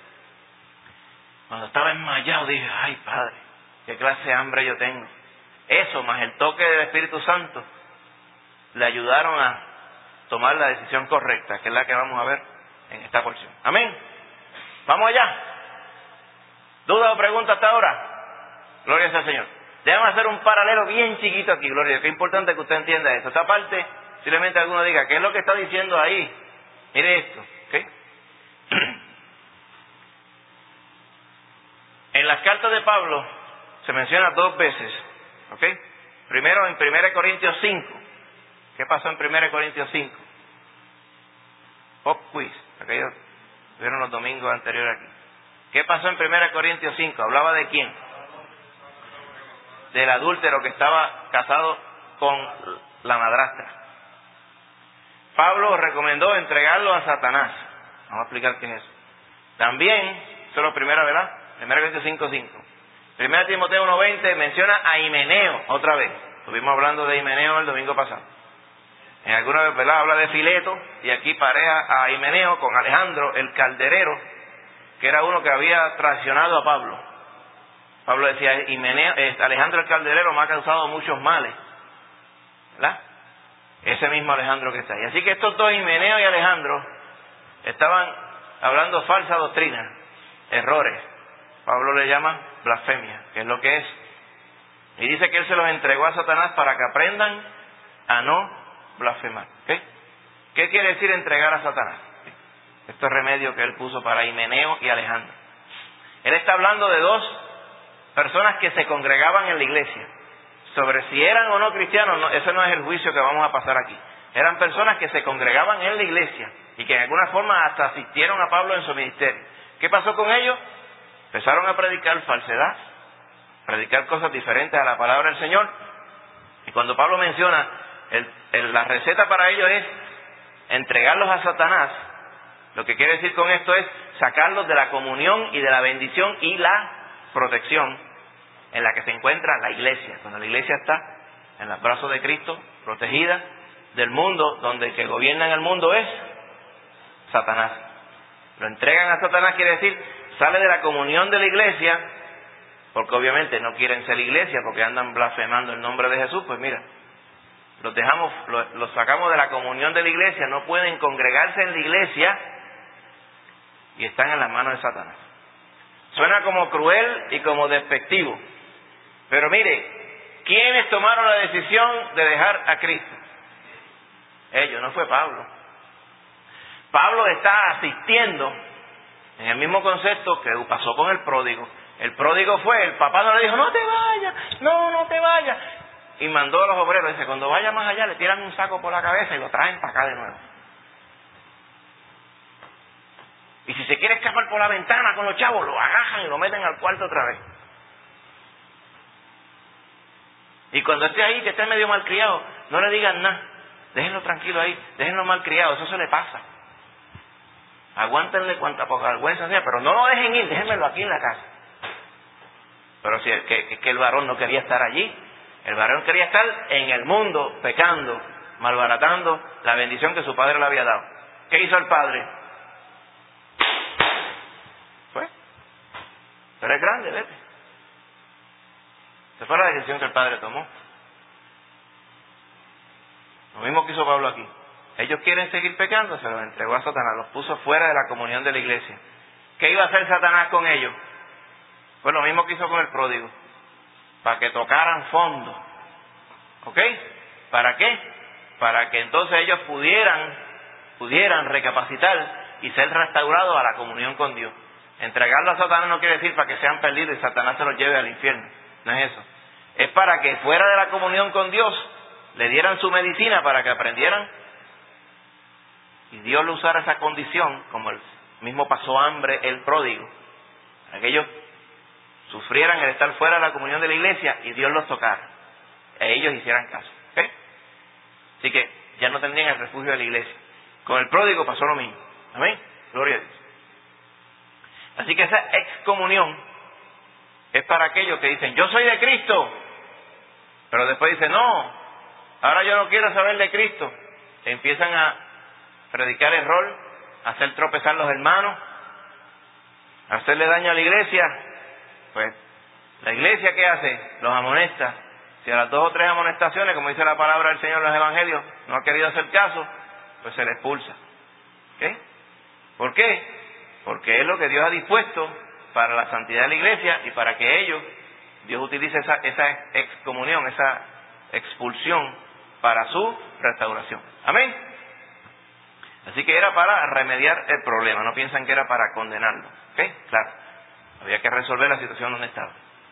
Cuando estaba enmayado, dije, ay, Padre, qué clase de hambre yo tengo. Eso, más el toque del Espíritu Santo, le ayudaron a tomar la decisión correcta, que es la que vamos a ver en esta porción. Amén. Vamos allá. ¿Duda o pregunta hasta ahora? Gloria sea al Señor. Déjame hacer un paralelo bien chiquito aquí, Gloria a Dios. Qué importante que usted entienda eso. Esta parte, simplemente alguno diga, ¿qué es lo que está diciendo ahí? Mire esto, ¿ok? En las cartas de Pablo se menciona dos veces, ¿ok? Primero en primera Corintios cinco. ¿Qué pasó en primera Corintios cinco? Pop quiz, aquellos vieron los domingos anteriores aquí. ¿Qué pasó en primera Corintios cinco? ¿Hablaba de quién? Del adúltero que estaba casado con la madrastra. Pablo recomendó entregarlo a Satanás. Vamos a explicar qué es eso. También, eso es lo primero, ¿verdad? primera Corintios cinco cinco. primera Timoteo uno veinte menciona a Himeneo otra vez. Estuvimos hablando de Himeneo el domingo pasado. En alguna vez, ¿verdad? Habla de Fileto y aquí pareja a Himeneo con Alejandro el calderero, que era uno que había traicionado a Pablo. Pablo decía, Himeneo, eh, Alejandro el calderero me ha causado muchos males, ¿verdad? Ese mismo Alejandro que está ahí. Así que estos dos, Himeneo y Alejandro, estaban hablando falsa doctrina, errores. Pablo le llama blasfemia, que es lo que es. Y dice que él se los entregó a Satanás para que aprendan a no blasfemar. ¿Okay? ¿Qué quiere decir entregar a Satanás? Este remedio que él puso para Himeneo y Alejandro. Él está hablando de dos personas que se congregaban en la iglesia. Sobre si eran o no cristianos, no, ese no es el juicio que vamos a pasar aquí. Eran personas que se congregaban en la iglesia y que en alguna forma hasta asistieron a Pablo en su ministerio. ¿Qué pasó con ellos? Empezaron a predicar falsedad, predicar cosas diferentes a la palabra del Señor. Y cuando Pablo menciona el, el, la receta para ellos es entregarlos a Satanás, lo que quiere decir con esto es sacarlos de la comunión y de la bendición y la protección en la que se encuentra la iglesia. Cuando la iglesia está en los brazos de Cristo, protegida del mundo, donde el que gobierna en el mundo es Satanás. Lo entregan a Satanás quiere decir sale de la comunión de la iglesia, porque obviamente no quieren ser iglesia porque andan blasfemando el nombre de Jesús. Pues mira, los dejamos, los, los sacamos de la comunión de la iglesia, no pueden congregarse en la iglesia y están en las manos de Satanás. Suena como cruel y como despectivo, pero mire, ¿quiénes tomaron la decisión de dejar a Cristo? Ellos, no fue Pablo. Pablo está asistiendo en el mismo concepto que pasó con el pródigo. El pródigo fue, el papá no le dijo, no te vayas, no, no te vayas. Y mandó a los obreros, dice, cuando vaya más allá le tiran un saco por la cabeza y lo traen para acá de nuevo. Y si se quiere escapar por la ventana con los chavos, lo agajan y lo meten al cuarto otra vez. Y cuando esté ahí, que esté medio malcriado, no le digan nada. Déjenlo tranquilo ahí, déjenlo malcriado, eso se le pasa. Aguántenle cuanta poca vergüenza sea, pero no lo dejen ir, déjenmelo aquí en la casa. Pero si es que, que el varón no quería estar allí, el varón quería estar en el mundo, pecando, malbaratando la bendición que su padre le había dado. ¿Qué hizo el padre? Pues, tú eres grande, vete. Esa fue la decisión que el padre tomó. Lo mismo que hizo Pablo aquí. Ellos quieren seguir pecando, se los entregó a Satanás, los puso fuera de la comunión de la iglesia. ¿Qué iba a hacer Satanás con ellos? Pues lo mismo que hizo con el pródigo, para que tocaran fondo. ¿Ok? ¿Para qué? Para que entonces ellos pudieran, pudieran recapacitar y ser restaurados a la comunión con Dios. Entregarlo a Satanás no quiere decir para que sean perdidos y Satanás se los lleve al infierno. No es eso. Es para que fuera de la comunión con Dios le dieran su medicina para que aprendieran y Dios le usara esa condición, como el mismo pasó hambre el pródigo, para que ellos sufrieran el estar fuera de la comunión de la iglesia y Dios los tocara, e ellos hicieran caso. ¿Okay? Así que ya no tendrían el refugio de la iglesia. Con el pródigo pasó lo mismo. Amén. Gloria a Dios. Así que esa excomunión es para aquellos que dicen, yo soy de Cristo, pero después dicen, no, ahora yo no quiero saber de Cristo. Empiezan a predicar error, a hacer tropezar los hermanos, a hacerle daño a la iglesia. Pues, ¿la iglesia qué hace? Los amonesta. Si a las dos o tres amonestaciones, como dice la palabra del Señor en los evangelios, no ha querido hacer caso, pues se le expulsa. ¿Okay? ¿Por qué? Porque es lo que Dios ha dispuesto para la santidad de la iglesia y para que ellos, Dios utilice esa, esa excomunión, esa expulsión para su restauración. Amén. Así que era para remediar el problema, no piensan que era para condenarlo. ¿Ok? Claro, había que resolver la situación donde estaba.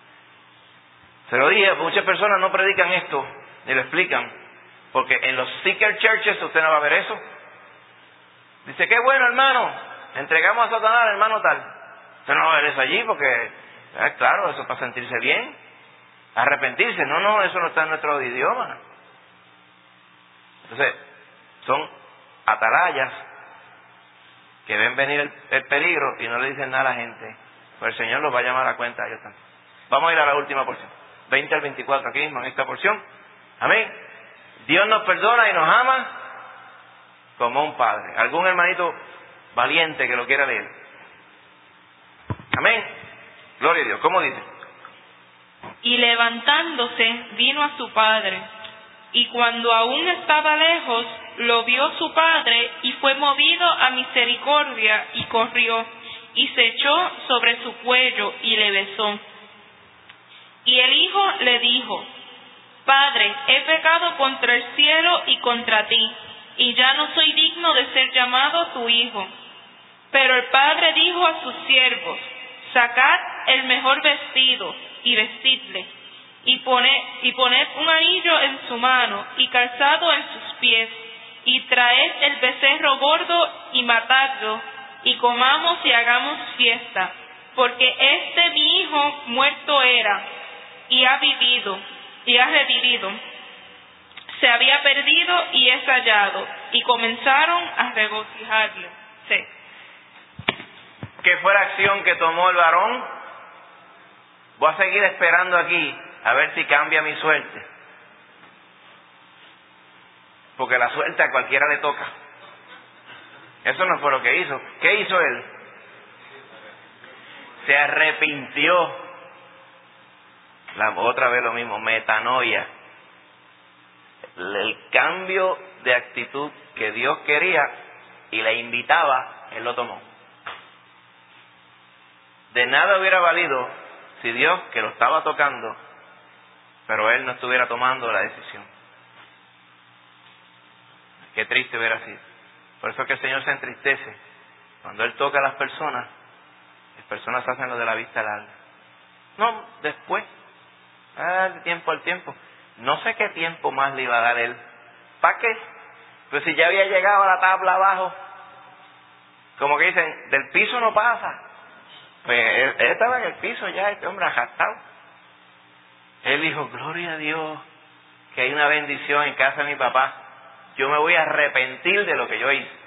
Se lo dije, muchas personas no predican esto, ni lo explican, porque en los seeker churches usted no va a ver eso. Dice, qué bueno hermano, entregamos a Satanás al hermano tal. Usted no va a ver eso allí porque, eh, claro, eso es para sentirse bien. Arrepentirse, no, no, eso no está en nuestro idioma. Entonces, son atalayas que ven venir el, el peligro y no le dicen nada a la gente. Pues el Señor los va a llamar a cuenta a ellos también. Vamos a ir a la última porción. veinte al veinticuatro aquí mismo en esta porción. Amén. Dios nos perdona y nos ama como un padre. ¿Algún hermanito valiente que lo quiera leer? Amén. Gloria a Dios. ¿Cómo dice? Y levantándose vino a su padre, y cuando aún estaba lejos, lo vio su padre, y fue movido a misericordia, y corrió, y se echó sobre su cuello, y le besó. Y el hijo le dijo, Padre, he pecado contra el cielo y contra ti, y ya no soy digno de ser llamado tu hijo. Pero el padre dijo a sus siervos, sacad el mejor vestido, y vestidle, y poned, y poned un anillo en su mano, y calzado en sus pies, y traed el becerro gordo, y matadlo, y comamos y hagamos fiesta, porque este mi hijo muerto era, y ha vivido, y ha revivido, se había perdido y es hallado, y comenzaron a regocijarle. Sí. ¿Qué fue la acción que tomó el varón? Voy a seguir esperando aquí a ver si cambia mi suerte, porque la suerte a cualquiera le toca. Eso no fue lo que hizo. ¿Qué hizo él? Se arrepintió. La otra vez lo mismo, metanoia. el cambio de actitud que Dios quería y le invitaba, él lo tomó. De nada hubiera valido si Dios, que lo estaba tocando, pero él no estuviera tomando la decisión. Qué triste hubiera sido. Por eso es que el Señor se entristece. Cuando Él toca a las personas, las personas hacen lo de la vista larga. No, después, ah, de tiempo al tiempo. No sé qué tiempo más le iba a dar Él. ¿Para qué? Pues si ya había llegado a la tabla abajo, como que dicen, del piso no pasa. Pues él, él estaba en el piso ya, este hombre ajastado. Él dijo, gloria a Dios, que hay una bendición en casa de mi papá. Yo me voy a arrepentir de lo que yo hice.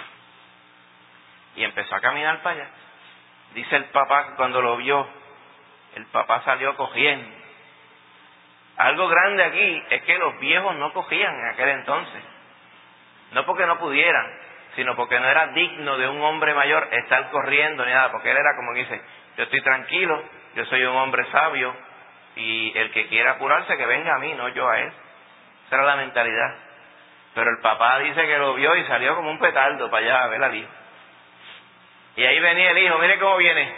Y empezó a caminar para allá. Dice el papá que cuando lo vio, el papá salió cogiendo. Algo grande aquí es que los viejos no cogían en aquel entonces. No porque no pudieran, sino porque no era digno de un hombre mayor estar corriendo ni nada. Porque él era como que dice, yo estoy tranquilo, yo soy un hombre sabio, y el que quiera apurarse que venga a mí, no yo a él. Esa era la mentalidad. Pero el papá dice que lo vio y salió como un petardo para allá a ver al hijo. Y ahí venía el hijo, mire cómo viene.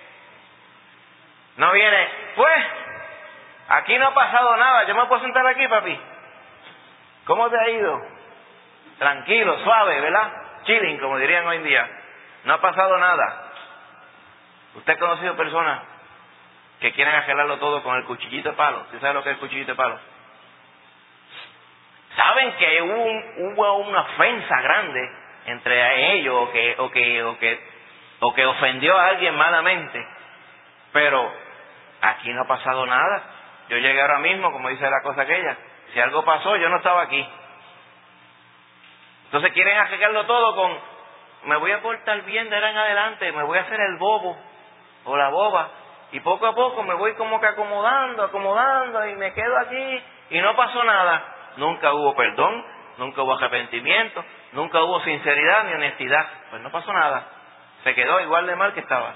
No viene, pues, aquí no ha pasado nada, yo me puedo sentar aquí, papi. ¿Cómo te ha ido? Tranquilo, suave, ¿verdad? Chilling, como dirían hoy en día. No ha pasado nada. ¿Usted ha conocido personas que quieren arreglarlo todo con el cuchillito de palo? ¿Usted sabe lo que es el cuchillito de palo? Saben que hubo, un, hubo una ofensa grande entre ellos o que, o que, o que, o que ofendió a alguien malamente, pero aquí no ha pasado nada. Yo llegué ahora mismo, como dice la cosa aquella, si algo pasó, yo no estaba aquí. Entonces quieren arreglarlo todo con, me voy a portar bien de ahora en adelante, me voy a hacer el bobo o la boba, y poco a poco me voy como que acomodando, acomodando, y me quedo aquí, y no pasó nada. Nunca hubo perdón, nunca hubo arrepentimiento, nunca hubo sinceridad ni honestidad. Pues no pasó nada. Se quedó igual de mal que estaba.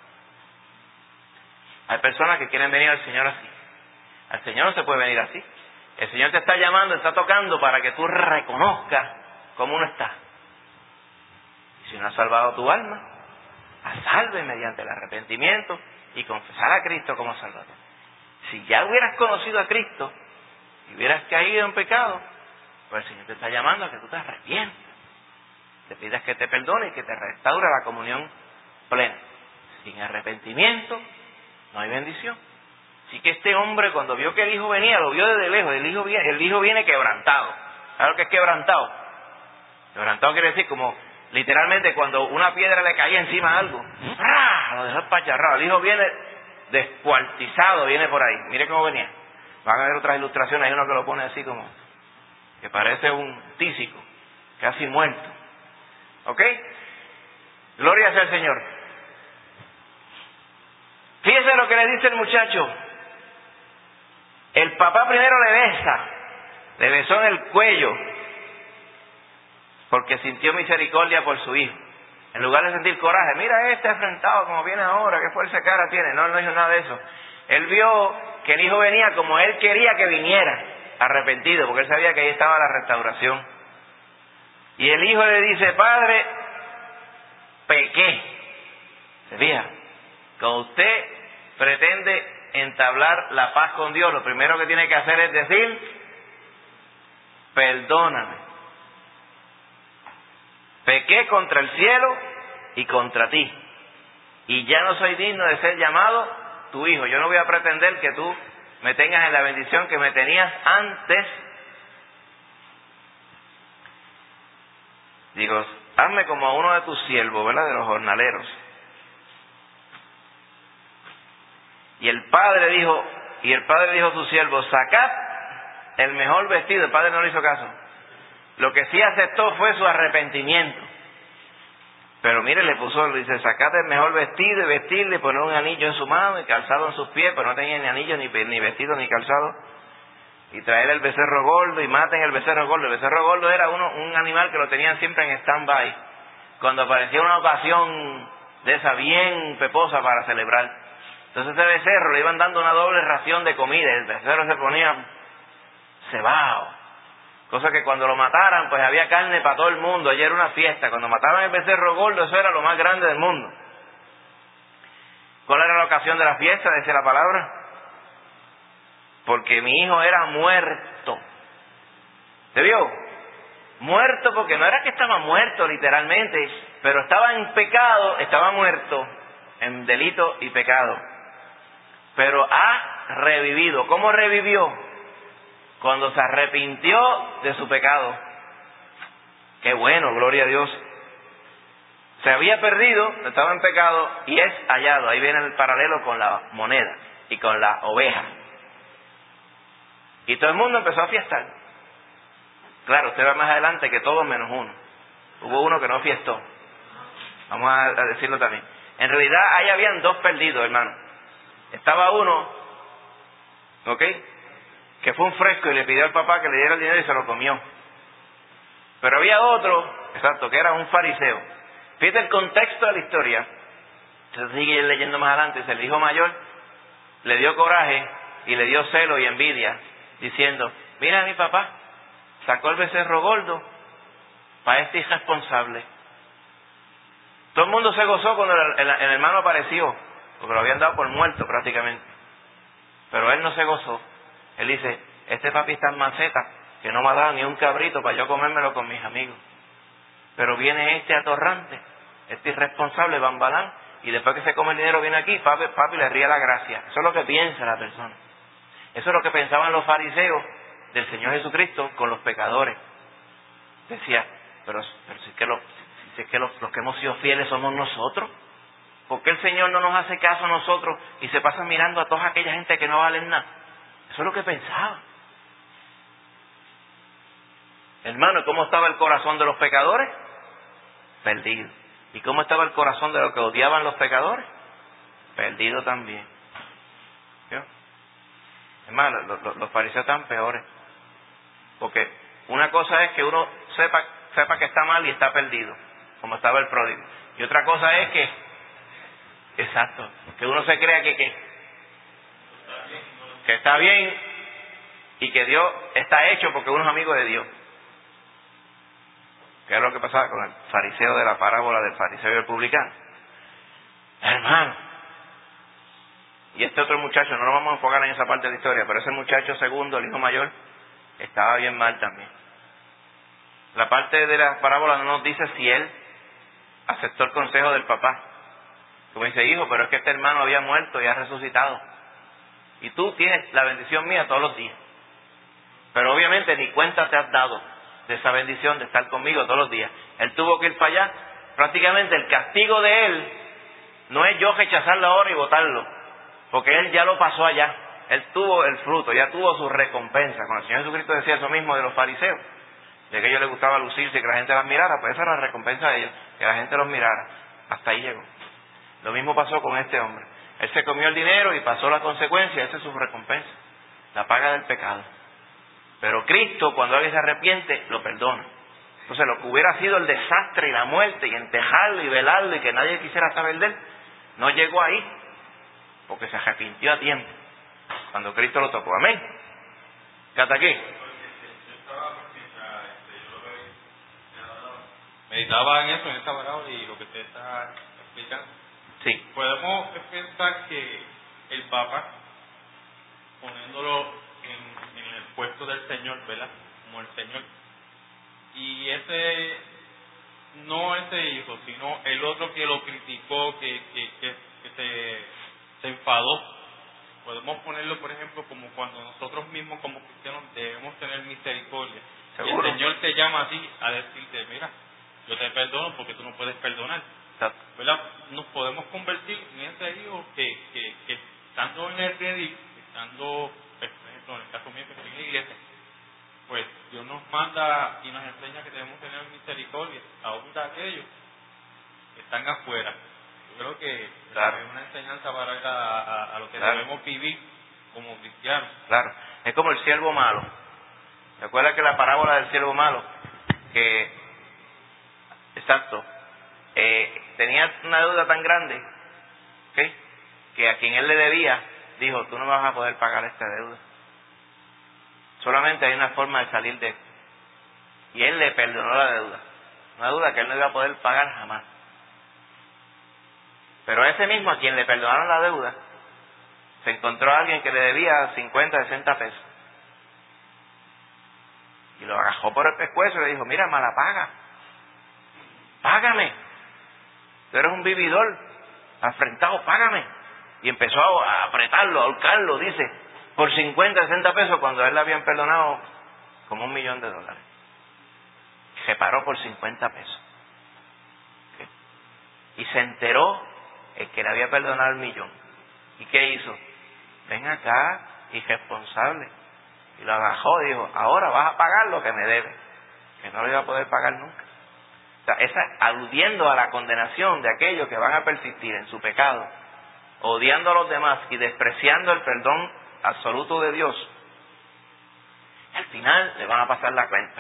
Hay personas que quieren venir al Señor así. Al Señor no se puede venir así. El Señor te está llamando, te está tocando para que tú reconozcas cómo uno está. Y si no has salvado tu alma, a salve mediante el arrepentimiento y confesar a Cristo como Salvador. Si ya hubieras conocido a Cristo y hubieras caído en pecado, pues el Señor te está llamando a que tú te arrepientas, te pidas que te perdone y que te restaure la comunión plena. Sin arrepentimiento no hay bendición. Así que este hombre, cuando vio que el hijo venía, lo vio desde lejos. El hijo viene, el hijo viene quebrantado. ¿Sabes lo que es quebrantado? Quebrantado quiere decir como literalmente cuando una piedra le caía encima a algo, ¡ah!, lo dejó espacharrado. El hijo viene descuartizado, viene por ahí. Mire cómo venía. Van a ver otras ilustraciones, hay uno que lo pone así como, que parece un tísico, casi muerto. ¿Ok? Gloria sea al Señor. Fíjese lo que le dice el muchacho. El papá primero le besa, le besó en el cuello, porque sintió misericordia por su hijo. En lugar de sentir coraje, mira este enfrentado como viene ahora, qué fuerza de cara tiene. No, no hizo nada de eso. Él vio que el hijo venía como él quería que viniera, arrepentido, porque él sabía que ahí estaba la restauración. Y el hijo le dice, padre, pequé. ¿Se fija? Cuando usted pretende entablar la paz con Dios, lo primero que tiene que hacer es decir, perdóname. Pequé contra el cielo y contra ti, y ya no soy digno de ser llamado tu hijo. Yo no voy a pretender que tú me tengas en la bendición que me tenías antes. Digo, hazme como a uno de tus siervos, ¿verdad? De los jornaleros. Y el padre dijo, y el padre dijo a su siervo, sacad el mejor vestido. El padre no le hizo caso. Lo que sí aceptó fue su arrepentimiento. Pero mire, le puso, le dice, sacad el mejor vestido y vestirle, poner un anillo en su mano y calzado en sus pies, pero no tenía ni anillo, ni, ni vestido, ni calzado. Y traer el becerro gordo y maten el becerro gordo. El becerro gordo era uno, un animal que lo tenían siempre en stand-by. Cuando aparecía una ocasión de esa bien peposa para celebrar. Entonces ese becerro le iban dando una doble ración de comida. El becerro se ponía cebado. Cosa que cuando lo mataran, pues había carne para todo el mundo. Allí era una fiesta. Cuando mataban el becerro gordo, eso era lo más grande del mundo. ¿Cuál era la ocasión de la fiesta? Dice la palabra. Porque mi hijo era muerto. ¿Se vio? Muerto porque no era que estaba muerto literalmente, pero estaba en pecado, estaba muerto en delito y pecado. Pero ha revivido. ¿Cómo revivió? Cuando se arrepintió de su pecado. ¡Qué bueno! Gloria a Dios. Se había perdido, estaba en pecado y es hallado. Ahí viene el paralelo con la moneda y con la oveja. Y todo el mundo empezó a fiestar. Claro, usted va más adelante que todos menos uno. Hubo uno que no fiestó. Vamos a decirlo también. En realidad ahí habían dos perdidos, hermano. Estaba uno, ¿ok?, que fue un fresco y le pidió al papá que le diera el dinero y se lo comió. Pero había otro, exacto, que era un fariseo. Fíjate el contexto de la historia. Se sigue leyendo más adelante. Dice, el hijo mayor le dio coraje y le dio celo y envidia, diciendo, mira, mi papá sacó el becerro gordo para este irresponsable. Todo el mundo se gozó cuando el, el, el hermano apareció, porque lo habían dado por muerto prácticamente. Pero él no se gozó. Él dice, este papi está en maceta, que no me ha dado ni un cabrito para yo comérmelo con mis amigos. Pero viene este atorrante, este irresponsable bambalán, y después que se come el dinero viene aquí, papi, papi le ríe la gracia. Eso es lo que piensa la persona. Eso es lo que pensaban los fariseos del Señor Jesucristo con los pecadores. Decía, pero, pero si es que, los, si es que los, los que hemos sido fieles somos nosotros. ¿Por qué el Señor no nos hace caso a nosotros y se pasa mirando a toda aquella gente que no valen nada? Eso es lo que pensaba. Hermano, ¿cómo estaba el corazón de los pecadores? Perdido. ¿Y cómo estaba el corazón de los que odiaban los pecadores? Perdido también. ¿Vio? Hermano, los, los, los fariseos están peores. Porque una cosa es que uno sepa, sepa que está mal y está perdido, como estaba el pródigo. Y otra cosa es que, exacto, que uno se crea que ¿qué? Que está bien y que Dios está hecho porque uno es amigo de Dios. ¿Qué es lo que pasaba con el fariseo de la parábola del fariseo y el publicano? Hermano, y este otro muchacho, no nos vamos a enfocar en esa parte de la historia, pero ese muchacho segundo, el hijo mayor, estaba bien mal también. La parte de la parábola no nos dice si él aceptó el consejo del papá. Como dice, hijo, pero es que este hermano había muerto y ha resucitado. Y tú tienes la bendición mía todos los días. Pero obviamente ni cuenta te has dado de esa bendición de estar conmigo todos los días. Él tuvo que ir para allá. Prácticamente el castigo de él no es yo rechazarlo ahora y votarlo, porque él ya lo pasó allá. Él tuvo el fruto, ya tuvo su recompensa. Cuando el Señor Jesucristo decía eso mismo de los fariseos, de que a ellos les gustaba lucirse y que la gente las mirara, pues esa era la recompensa de ellos, que la gente los mirara. Hasta ahí llegó. Lo mismo pasó con este hombre. Él se comió el dinero y pasó la consecuencia. Esa es su recompensa, la paga del pecado. Pero Cristo, cuando alguien se arrepiente, lo perdona. Entonces, lo que hubiera sido el desastre y la muerte y entejarlo y velarlo y que nadie quisiera saber de él, no llegó ahí, porque se arrepintió a tiempo cuando Cristo lo tocó. Amén. ¿Qué hasta aquí? Meditaba en eso, en esta parábola y lo que usted está explicando. Sí. Podemos pensar que el Papa, poniéndolo en, en el puesto del Señor, ¿verdad? Como el Señor. Y ese, no ese hijo, sino el otro que lo criticó, que, que, que, que se, se enfadó. Podemos ponerlo, por ejemplo, como cuando nosotros mismos como cristianos debemos tener misericordia. ¿Seguro? Y el Señor te llama a ti a decirte, mira, yo te perdono porque tú no puedes perdonar. ¿Verdad? Nos podemos convertir en ese hijo que, que, que estando en el redil, estando, por ejemplo, en el caso mío que estoy en la iglesia, pues Dios nos manda y nos enseña que debemos tener misericordia aún de aquellos que están afuera. Yo creo que claro. es una enseñanza para a, a, a lo que claro. debemos vivir como cristianos. Claro, es como el siervo malo. ¿Se acuerda que la parábola del siervo malo? Que, exacto, eh, tenía una deuda tan grande, ¿okay?, que a quien él le debía, dijo, tú no vas a poder pagar esta deuda. Solamente hay una forma de salir de esto, Y él le perdonó la deuda. Una deuda que él no iba a poder pagar jamás. Pero ese mismo a quien le perdonaron la deuda, se encontró a alguien que le debía cincuenta, sesenta pesos. Y lo agajó por el pescuezo y le dijo, mira, mala paga. Págame. Tú eres un vividor. Afrentado, págame. Y empezó a apretarlo, a ahorcarlo, dice, por cincuenta, sesenta pesos, cuando a él le habían perdonado como un millón de dólares. Se paró por cincuenta pesos. ¿Okay? Y se enteró el que le había perdonado el millón. ¿Y qué hizo? Ven acá, irresponsable. Y lo agajó y dijo, ahora vas a pagar lo que me debe, que no lo iba a poder pagar nunca. O sea, esa, aludiendo a la condenación de aquellos que van a persistir en su pecado, odiando a los demás y despreciando el perdón absoluto de Dios, al final le van a pasar la cuenta.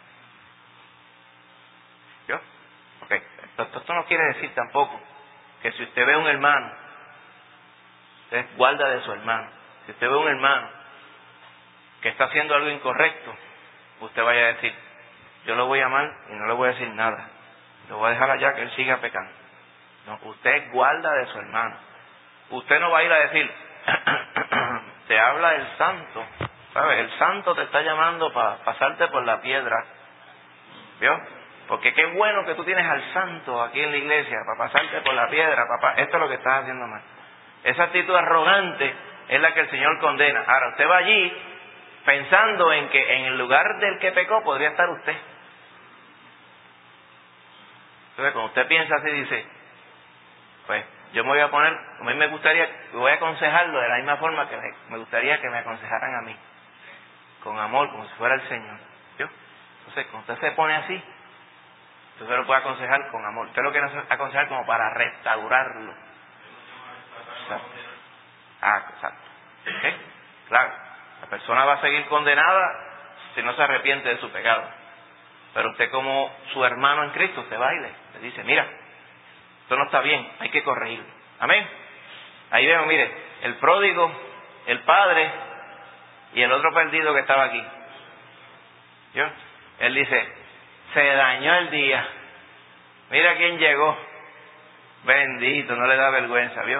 ¿Yo? Ok, esto, esto no quiere decir tampoco que si usted ve a un hermano, usted guarda de su hermano. Si usted ve a un hermano que está haciendo algo incorrecto, usted vaya a decir, yo lo voy a amar y no le voy a decir nada, lo voy a dejar allá que él siga pecando. No, usted guarda de su hermano. Usted no va a ir a decir, te habla el santo, ¿sabes? El santo te está llamando para pasarte por la piedra, ¿vio? Porque qué bueno que tú tienes al santo aquí en la iglesia para pasarte por la piedra, papá. Esto es lo que estás haciendo mal. Esa actitud arrogante es la que el Señor condena. Ahora, usted va allí pensando en que en el lugar del que pecó podría estar usted. Entonces, cuando usted piensa así, dice, pues yo me voy a poner, a mí me gustaría, voy a aconsejarlo de la misma forma que me, me gustaría que me aconsejaran a mí, con amor, como si fuera el Señor. ¿Yo? Entonces, cuando usted se pone así, usted lo puede aconsejar con amor. Usted lo quiere aconsejar como para restaurarlo. Exacto. Ah, exacto. ¿Okay? Claro, la persona va a seguir condenada si no se arrepiente de su pecado. Pero usted, como su hermano en Cristo, usted va y le, le dice, mira, esto no está bien, hay que corregirlo. Amén. Ahí vemos, mire, el pródigo, el padre y el otro perdido que estaba aquí. ¿Yo? Él dice, se dañó el día. Mira quién llegó. Bendito, no le da vergüenza, ¿vio?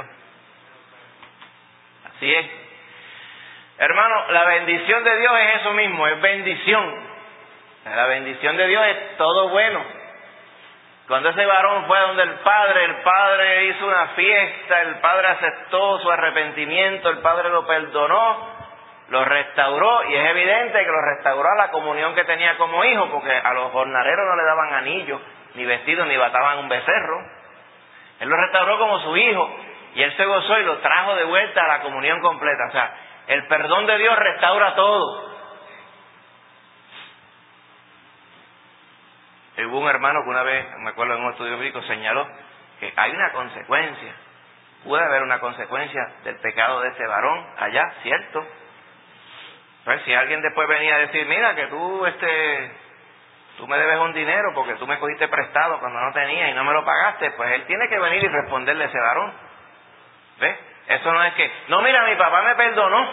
Así es. Hermano, la bendición de Dios es eso mismo, es bendición. La bendición de Dios es todo bueno. Cuando ese varón fue donde el padre, el padre hizo una fiesta, el padre aceptó su arrepentimiento, el padre lo perdonó, lo restauró, y es evidente que lo restauró a la comunión que tenía como hijo, porque a los jornaleros no le daban anillos, ni vestidos, ni bataban un becerro. Él lo restauró como su hijo, y él se gozó y lo trajo de vuelta a la comunión completa. O sea, el perdón de Dios restaura todo. Y hubo un hermano que una vez, me acuerdo en un estudio bíblico, señaló que hay una consecuencia. Puede haber una consecuencia del pecado de ese varón allá, ¿cierto? Pues si alguien después venía a decir, mira que tú, este, tú me debes un dinero porque tú me cogiste prestado cuando no tenía y no me lo pagaste, pues él tiene que venir y responderle a ese varón. ¿Ves? Eso no es que, no, mira, mi papá me perdonó.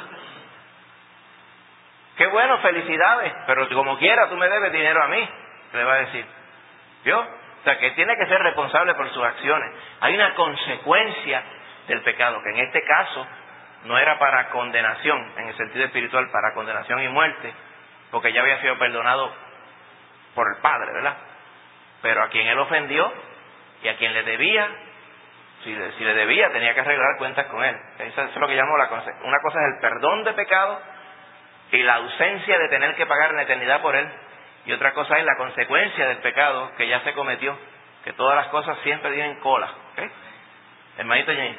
Qué bueno, felicidades, pero como quiera tú me debes dinero a mí. Le va a decir, ¿vio? O sea, que tiene que ser responsable por sus acciones. Hay una consecuencia del pecado, que en este caso no era para condenación, en el sentido espiritual, para condenación y muerte, porque ya había sido perdonado por el Padre, ¿verdad? Pero a quien él ofendió y a quien le debía, si le, si le debía, tenía que arreglar cuentas con él. Eso es lo que llamo la consecuencia. Una cosa es el perdón de pecado y la ausencia de tener que pagar en la eternidad por él. Y otra cosa es la consecuencia del pecado que ya se cometió, que todas las cosas siempre tienen cola. ¿Okay? Hermanito James.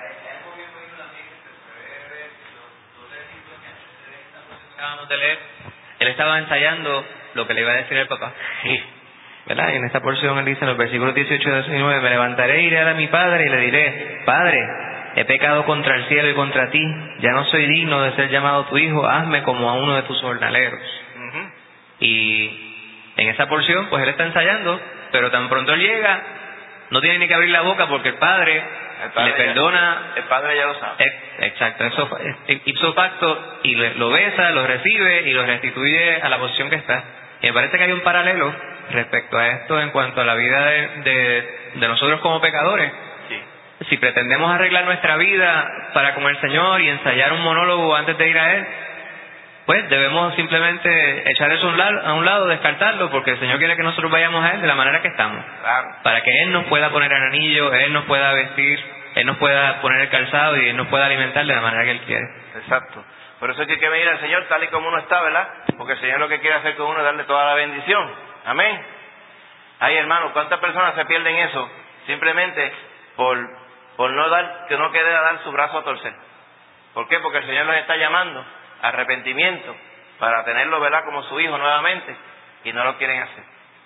Acabamos de leer, él estaba ensayando lo que le iba a decir el papá. Sí. ¿Verdad? Y en esta porción él dice en los versículos dieciocho y diecinueve, me levantaré, iré a mi padre y le diré, Padre, he pecado contra el cielo y contra ti, ya no soy digno de ser llamado tu hijo, hazme como a uno de tus jornaleros. Uh-huh. Y en esa porción, pues él está ensayando, pero tan pronto él llega, no tiene ni que abrir la boca porque el padre, el padre le perdona. Ya, el padre ya lo sabe. Exacto, eso ipso facto, y lo besa, lo recibe y lo restituye a la posición que está. Y me parece que hay un paralelo respecto a esto en cuanto a la vida de, de, de nosotros como pecadores. Sí. Si pretendemos arreglar nuestra vida para con el Señor y ensayar un monólogo antes de ir a Él, pues debemos simplemente echar eso a un lado, a un lado, descartarlo, porque el Señor quiere que nosotros vayamos a Él de la manera que estamos. Claro. Para que Él nos pueda poner el anillo, Él nos pueda vestir, Él nos pueda poner el calzado y Él nos pueda alimentar de la manera que Él quiere. Exacto. Por eso es que hay que venir al Señor tal y como uno está, ¿verdad? Porque el Señor lo que quiere hacer con uno es darle toda la bendición. Amén. Ay, hermano, ¿cuántas personas se pierden eso? Simplemente por, por no dar, que no quede dar su brazo a torcer. ¿Por qué? Porque el Señor los está llamando a arrepentimiento para tenerlo, ¿verdad?, como su hijo nuevamente, y no lo quieren hacer.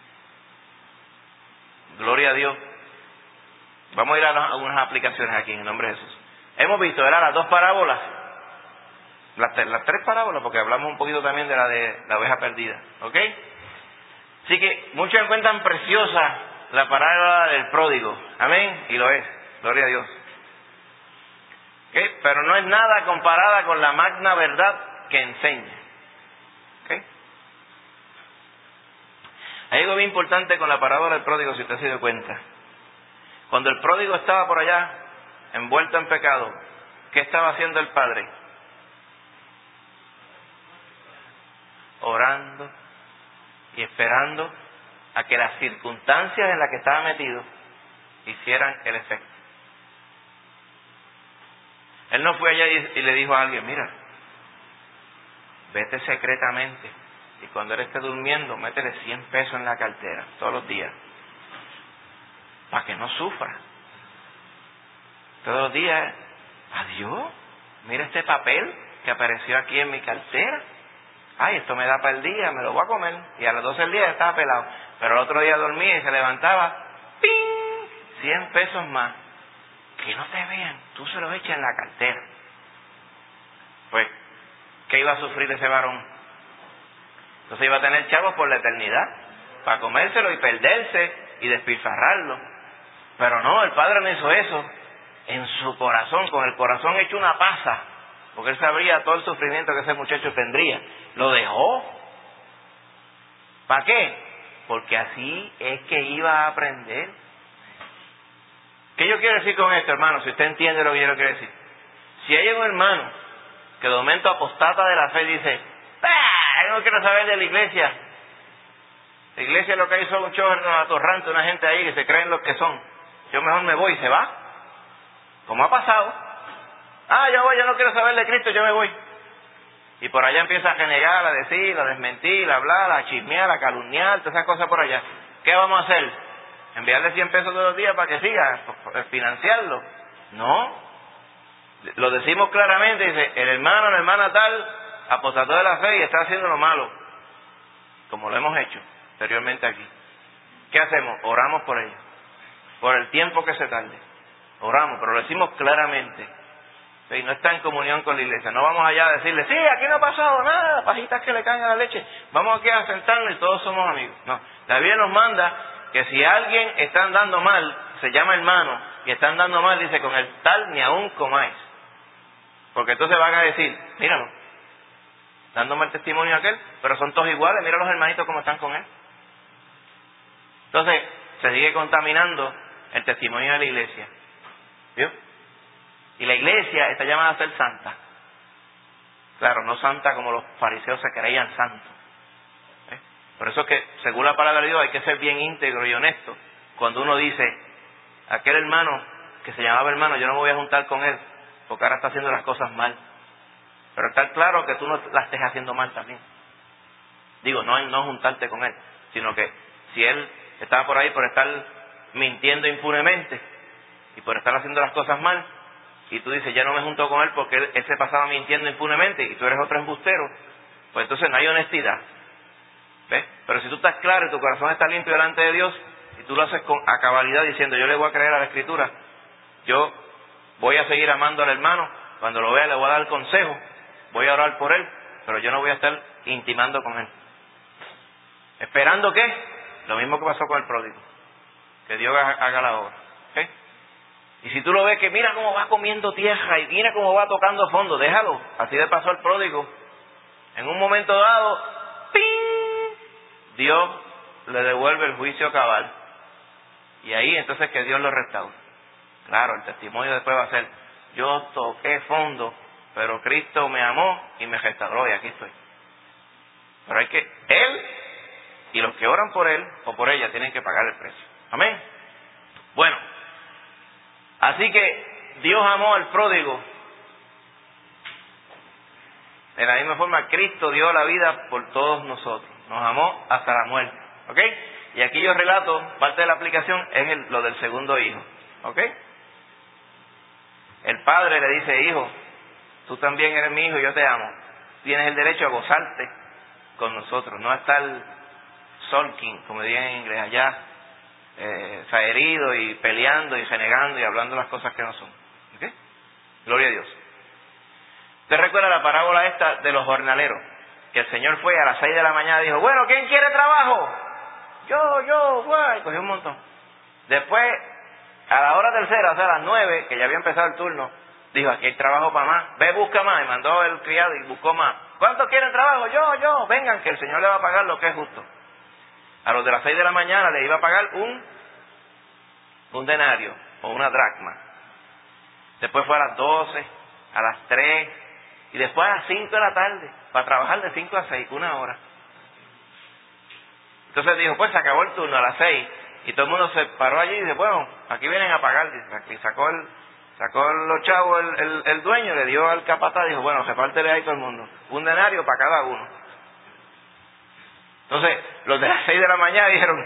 Gloria a Dios. Vamos a ir a, a unas aplicaciones aquí en el nombre de Jesús. Hemos visto, ¿verdad?, las dos parábolas. Las, las tres parábolas, porque hablamos un poquito también de la de la oveja perdida, ¿ok? Así que muchos encuentran preciosa la parábola del pródigo, amén, y lo es, gloria a Dios. ¿Okay? Pero no es nada comparada con la magna verdad que enseña. ¿Okay? Hay algo bien importante con la parábola del pródigo, si usted se dio cuenta. Cuando el pródigo estaba por allá, envuelto en pecado, ¿qué estaba haciendo el padre? Orando y esperando a que las circunstancias en las que estaba metido hicieran el efecto. Él no fue allá y, y le dijo a alguien, mira, vete secretamente y cuando él esté durmiendo, métele cien pesos en la cartera todos los días para que no sufra. Todos los días, adiós, mira este papel que apareció aquí en mi cartera. Ay, esto me da para el día, me lo voy a comer. Y a las doce del día estaba pelado. Pero el otro día dormía y se levantaba, ¡ping! cien pesos más. Que no te vean, tú se los echas en la cartera. Pues, ¿qué iba a sufrir ese varón? Entonces iba a tener chavos por la eternidad, para comérselo y perderse y despilfarrarlo. Pero no, el padre no hizo eso. En su corazón, con el corazón hecho una pasa, porque él sabría todo el sufrimiento que ese muchacho tendría. Lo dejó. ¿Para qué? Porque así es que iba a aprender. ¿Qué yo quiero decir con esto, hermano? Si usted entiende lo que yo quiero decir. Si hay un hermano que de momento apostata de la fe y dice, ¡ah! Yo no quiero saber de la iglesia. La iglesia lo que hay son un chorro atorrante, una gente ahí que se creen los que son. Yo mejor me voy y se va. Como ha pasado. Ah, yo voy, yo no quiero saber de Cristo, yo me voy. Y por allá empieza a renegar, a decir, a desmentir, a hablar, a chismear, a calumniar, todas esas cosas por allá. ¿Qué vamos a hacer? ¿Enviarle cien pesos todos los días para que siga? ¿Financiarlo? No. Lo decimos claramente, dice, el hermano, la hermana tal, apostató de la fe y está haciendo lo malo. Como lo hemos hecho anteriormente aquí. ¿Qué hacemos? Oramos por ellos. Por el tiempo que se tarde. Oramos, pero lo decimos claramente. Y no está en comunión con la iglesia. No vamos allá a decirle, sí, aquí no ha pasado nada, pajitas que le caen a la leche. Vamos aquí a sentarnos y todos somos amigos. No, la Biblia nos manda que si alguien está andando mal, se llama hermano, y está andando mal, dice, con el tal ni aún comáis. Porque entonces van a decir, míralo, dándome el testimonio a aquel, pero son todos iguales, mira los hermanitos cómo están con él. Entonces, se sigue contaminando el testimonio de la iglesia. ¿Vio? Y la iglesia está llamada a ser santa. Claro, no santa como los fariseos se creían santos. ¿Eh? Por eso es que, según la palabra de Dios, hay que ser bien íntegro y honesto. Cuando uno dice, aquel hermano que se llamaba hermano, yo no me voy a juntar con él, porque ahora está haciendo las cosas mal. Pero está claro que tú no las estés haciendo mal también. Digo, no, no juntarte con él, sino que si él estaba por ahí por estar mintiendo impunemente y por estar haciendo las cosas mal, y tú dices, ya no me junto con él porque él, él se pasaba mintiendo impunemente y tú eres otro embustero, pues entonces no hay honestidad. ¿Ves? Pero si tú estás claro y tu corazón está limpio delante de Dios y tú lo haces con a cabalidad diciendo, yo le voy a creer a la Escritura, yo voy a seguir amando al hermano, cuando lo vea le voy a dar consejo, voy a orar por él, pero yo no voy a estar intimando con él. ¿Esperando qué? Lo mismo que pasó con el pródigo, que Dios haga la obra. ¿Okay? Y si tú lo ves que mira cómo va comiendo tierra y mira cómo va tocando fondo, déjalo. Así le pasó al pródigo. En un momento dado, ¡ping! Dios le devuelve el juicio cabal. Y ahí entonces que Dios lo restaura. Claro, el testimonio después va a ser, yo toqué fondo, pero Cristo me amó y me restauró y aquí estoy. Pero hay que, Él y los que oran por Él o por ella tienen que pagar el precio. Amén. Bueno, así que Dios amó al pródigo. De la misma forma, Cristo dio la vida por todos nosotros. Nos amó hasta la muerte. ¿Ok? Y aquí yo relato, parte de la aplicación es el, lo del segundo hijo. ¿Ok? El padre le dice, hijo, tú también eres mi hijo y yo te amo. Tienes el derecho a gozarte con nosotros, no a estar sulking, como dirían en inglés, allá, eh, herido y peleando y renegando y hablando las cosas que no son. ¿Ok? Gloria a Dios. ¿Usted recuerda la parábola esta de los jornaleros? Que el Señor fue a las seis de la mañana y dijo, bueno, ¿quién quiere trabajo? Yo, yo, guay, cogió un montón. Después, a la hora tercera, o sea, a las nueve, que ya había empezado el turno, dijo, aquí hay trabajo para más, ve, busca más, y mandó el criado y buscó más. ¿Cuántos quieren trabajo? Yo, yo, vengan, que el Señor le va a pagar lo que es justo. A los de las seis de la mañana le iba a pagar un, un denario, o una dracma. Después fue a las doce, a las tres, y después a las cinco de la tarde, para trabajar de cinco a seis, una hora. Entonces dijo, pues se acabó el turno a las seis, y todo el mundo se paró allí y dice, bueno, aquí vienen a pagar. Y sacó el, sacó los chavos el, el, el dueño, le dio al capataz, dijo, bueno, repártele ahí todo el mundo, un denario para cada uno. Entonces, los de las seis de la mañana dijeron,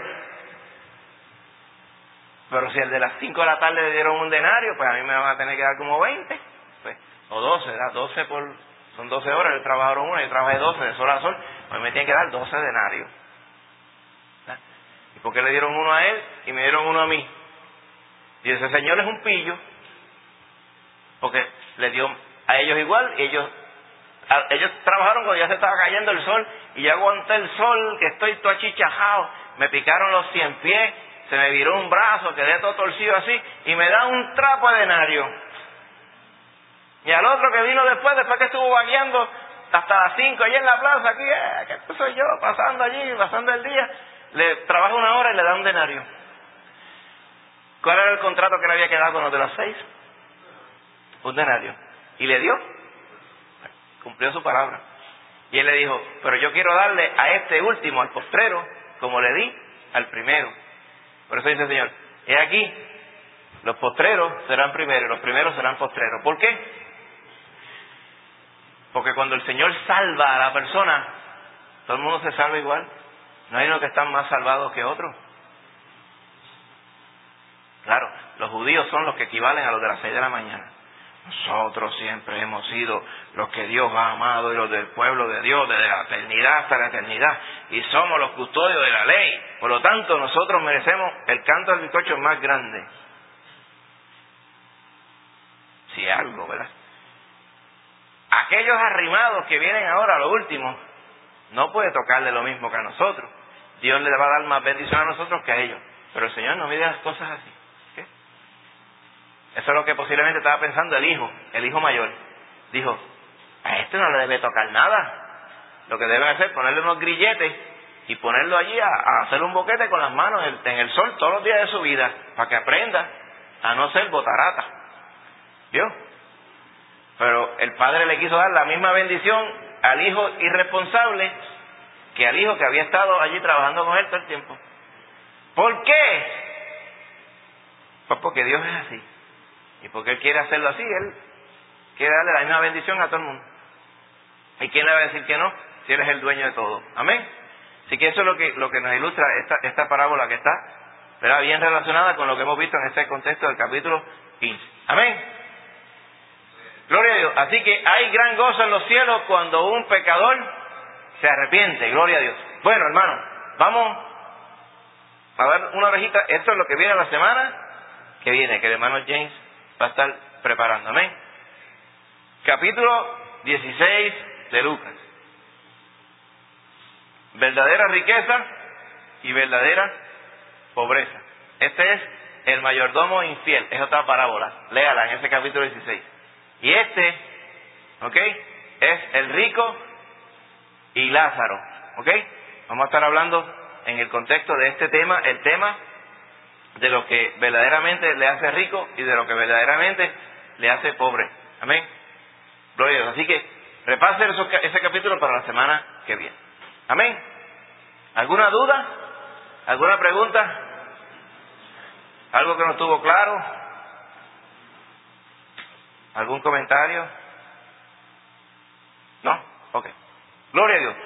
pero si el de las cinco de la tarde le dieron un denario, pues a mí me van a tener que dar como veinte, pues, o doce, ¿verdad? doce por, son doce horas, ellos trabajaron una, yo trabajé doce de sol a sol, pues me tienen que dar doce denarios. ¿Verdad? ¿Y por qué le dieron uno a él y me dieron uno a mí? Y ese señor es un pillo, porque le dio a ellos igual, y ellos, a, ellos trabajaron cuando ya se estaba cayendo el sol, y yo aguanté el sol, que estoy todo achichajado, me picaron los cien pies, se me viró un brazo, quedé todo torcido así, y me da un trapo de denario. Y al otro que vino después, después que estuvo vagueando hasta las cinco allí en la plaza, aquí, eh, que soy yo, pasando allí, pasando el día, le trabaja una hora y le da un denario. ¿Cuál era el contrato que le había quedado con los de las seis? Un denario. ¿Y le dio? Cumplió su palabra. Y él le dijo, pero yo quiero darle a este último, al postrero, como le di al primero. Por eso dice el Señor, he aquí, los postreros serán primeros, los primeros serán postreros. ¿Por qué? Porque cuando el Señor salva a la persona, todo el mundo se salva igual. No hay uno que están más salvados que otros. Claro, los judíos son los que equivalen a los de las seis de la mañana. Nosotros siempre hemos sido los que Dios ha amado y los del pueblo de Dios desde la eternidad hasta la eternidad. Y somos los custodios de la ley. Por lo tanto, nosotros merecemos el canto del bizcocho más grande. Si algo, ¿verdad? Aquellos arrimados que vienen ahora a lo último, no puede tocarle lo mismo que a nosotros. Dios le va a dar más bendición a nosotros que a ellos. Pero el Señor no mide las cosas así. ¿Qué? Eso es lo que posiblemente estaba pensando el hijo, el hijo mayor. Dijo, a este no le debe tocar nada. Lo que deben hacer es ponerle unos grilletes y ponerlo allí a, a hacer un boquete con las manos en el, en el sol todos los días de su vida, para que aprenda a no ser botarata. ¿Vio? Pero el padre le quiso dar la misma bendición al hijo irresponsable que al hijo que había estado allí trabajando con él todo el tiempo. ¿Por qué? Pues porque Dios es así. Y porque Él quiere hacerlo así, Él quiere darle la misma bendición a todo el mundo. ¿Y quién le va a decir que no? Si Él es el dueño de todo. Amén. Así que eso es lo que, lo que nos ilustra esta, esta parábola que está, ¿verdad?, bien relacionada con lo que hemos visto en este contexto del capítulo quince. Amén. Gloria a Dios. Así que hay gran gozo en los cielos cuando un pecador se arrepiente. Gloria a Dios. Bueno, hermano, vamos a dar una orejita. Esto es lo que viene la semana que viene, que el hermano James va a estar preparando. Amén. Capítulo dieciséis de Lucas. Verdadera riqueza y verdadera pobreza. Este es el mayordomo infiel. Es otra parábola. Léala en ese capítulo dieciséis. Y este, ¿ok?, es el rico y Lázaro. ¿Ok? Vamos a estar hablando en el contexto de este tema, el tema de lo que verdaderamente le hace rico y de lo que verdaderamente le hace pobre. Amén. Gloria a Dios. Así que repasen esos, ese capítulo para la semana que viene. Amén. ¿Alguna duda? ¿Alguna pregunta? ¿Algo que no estuvo claro? ¿Algún comentario? ¿No? Ok. Gloria a Dios.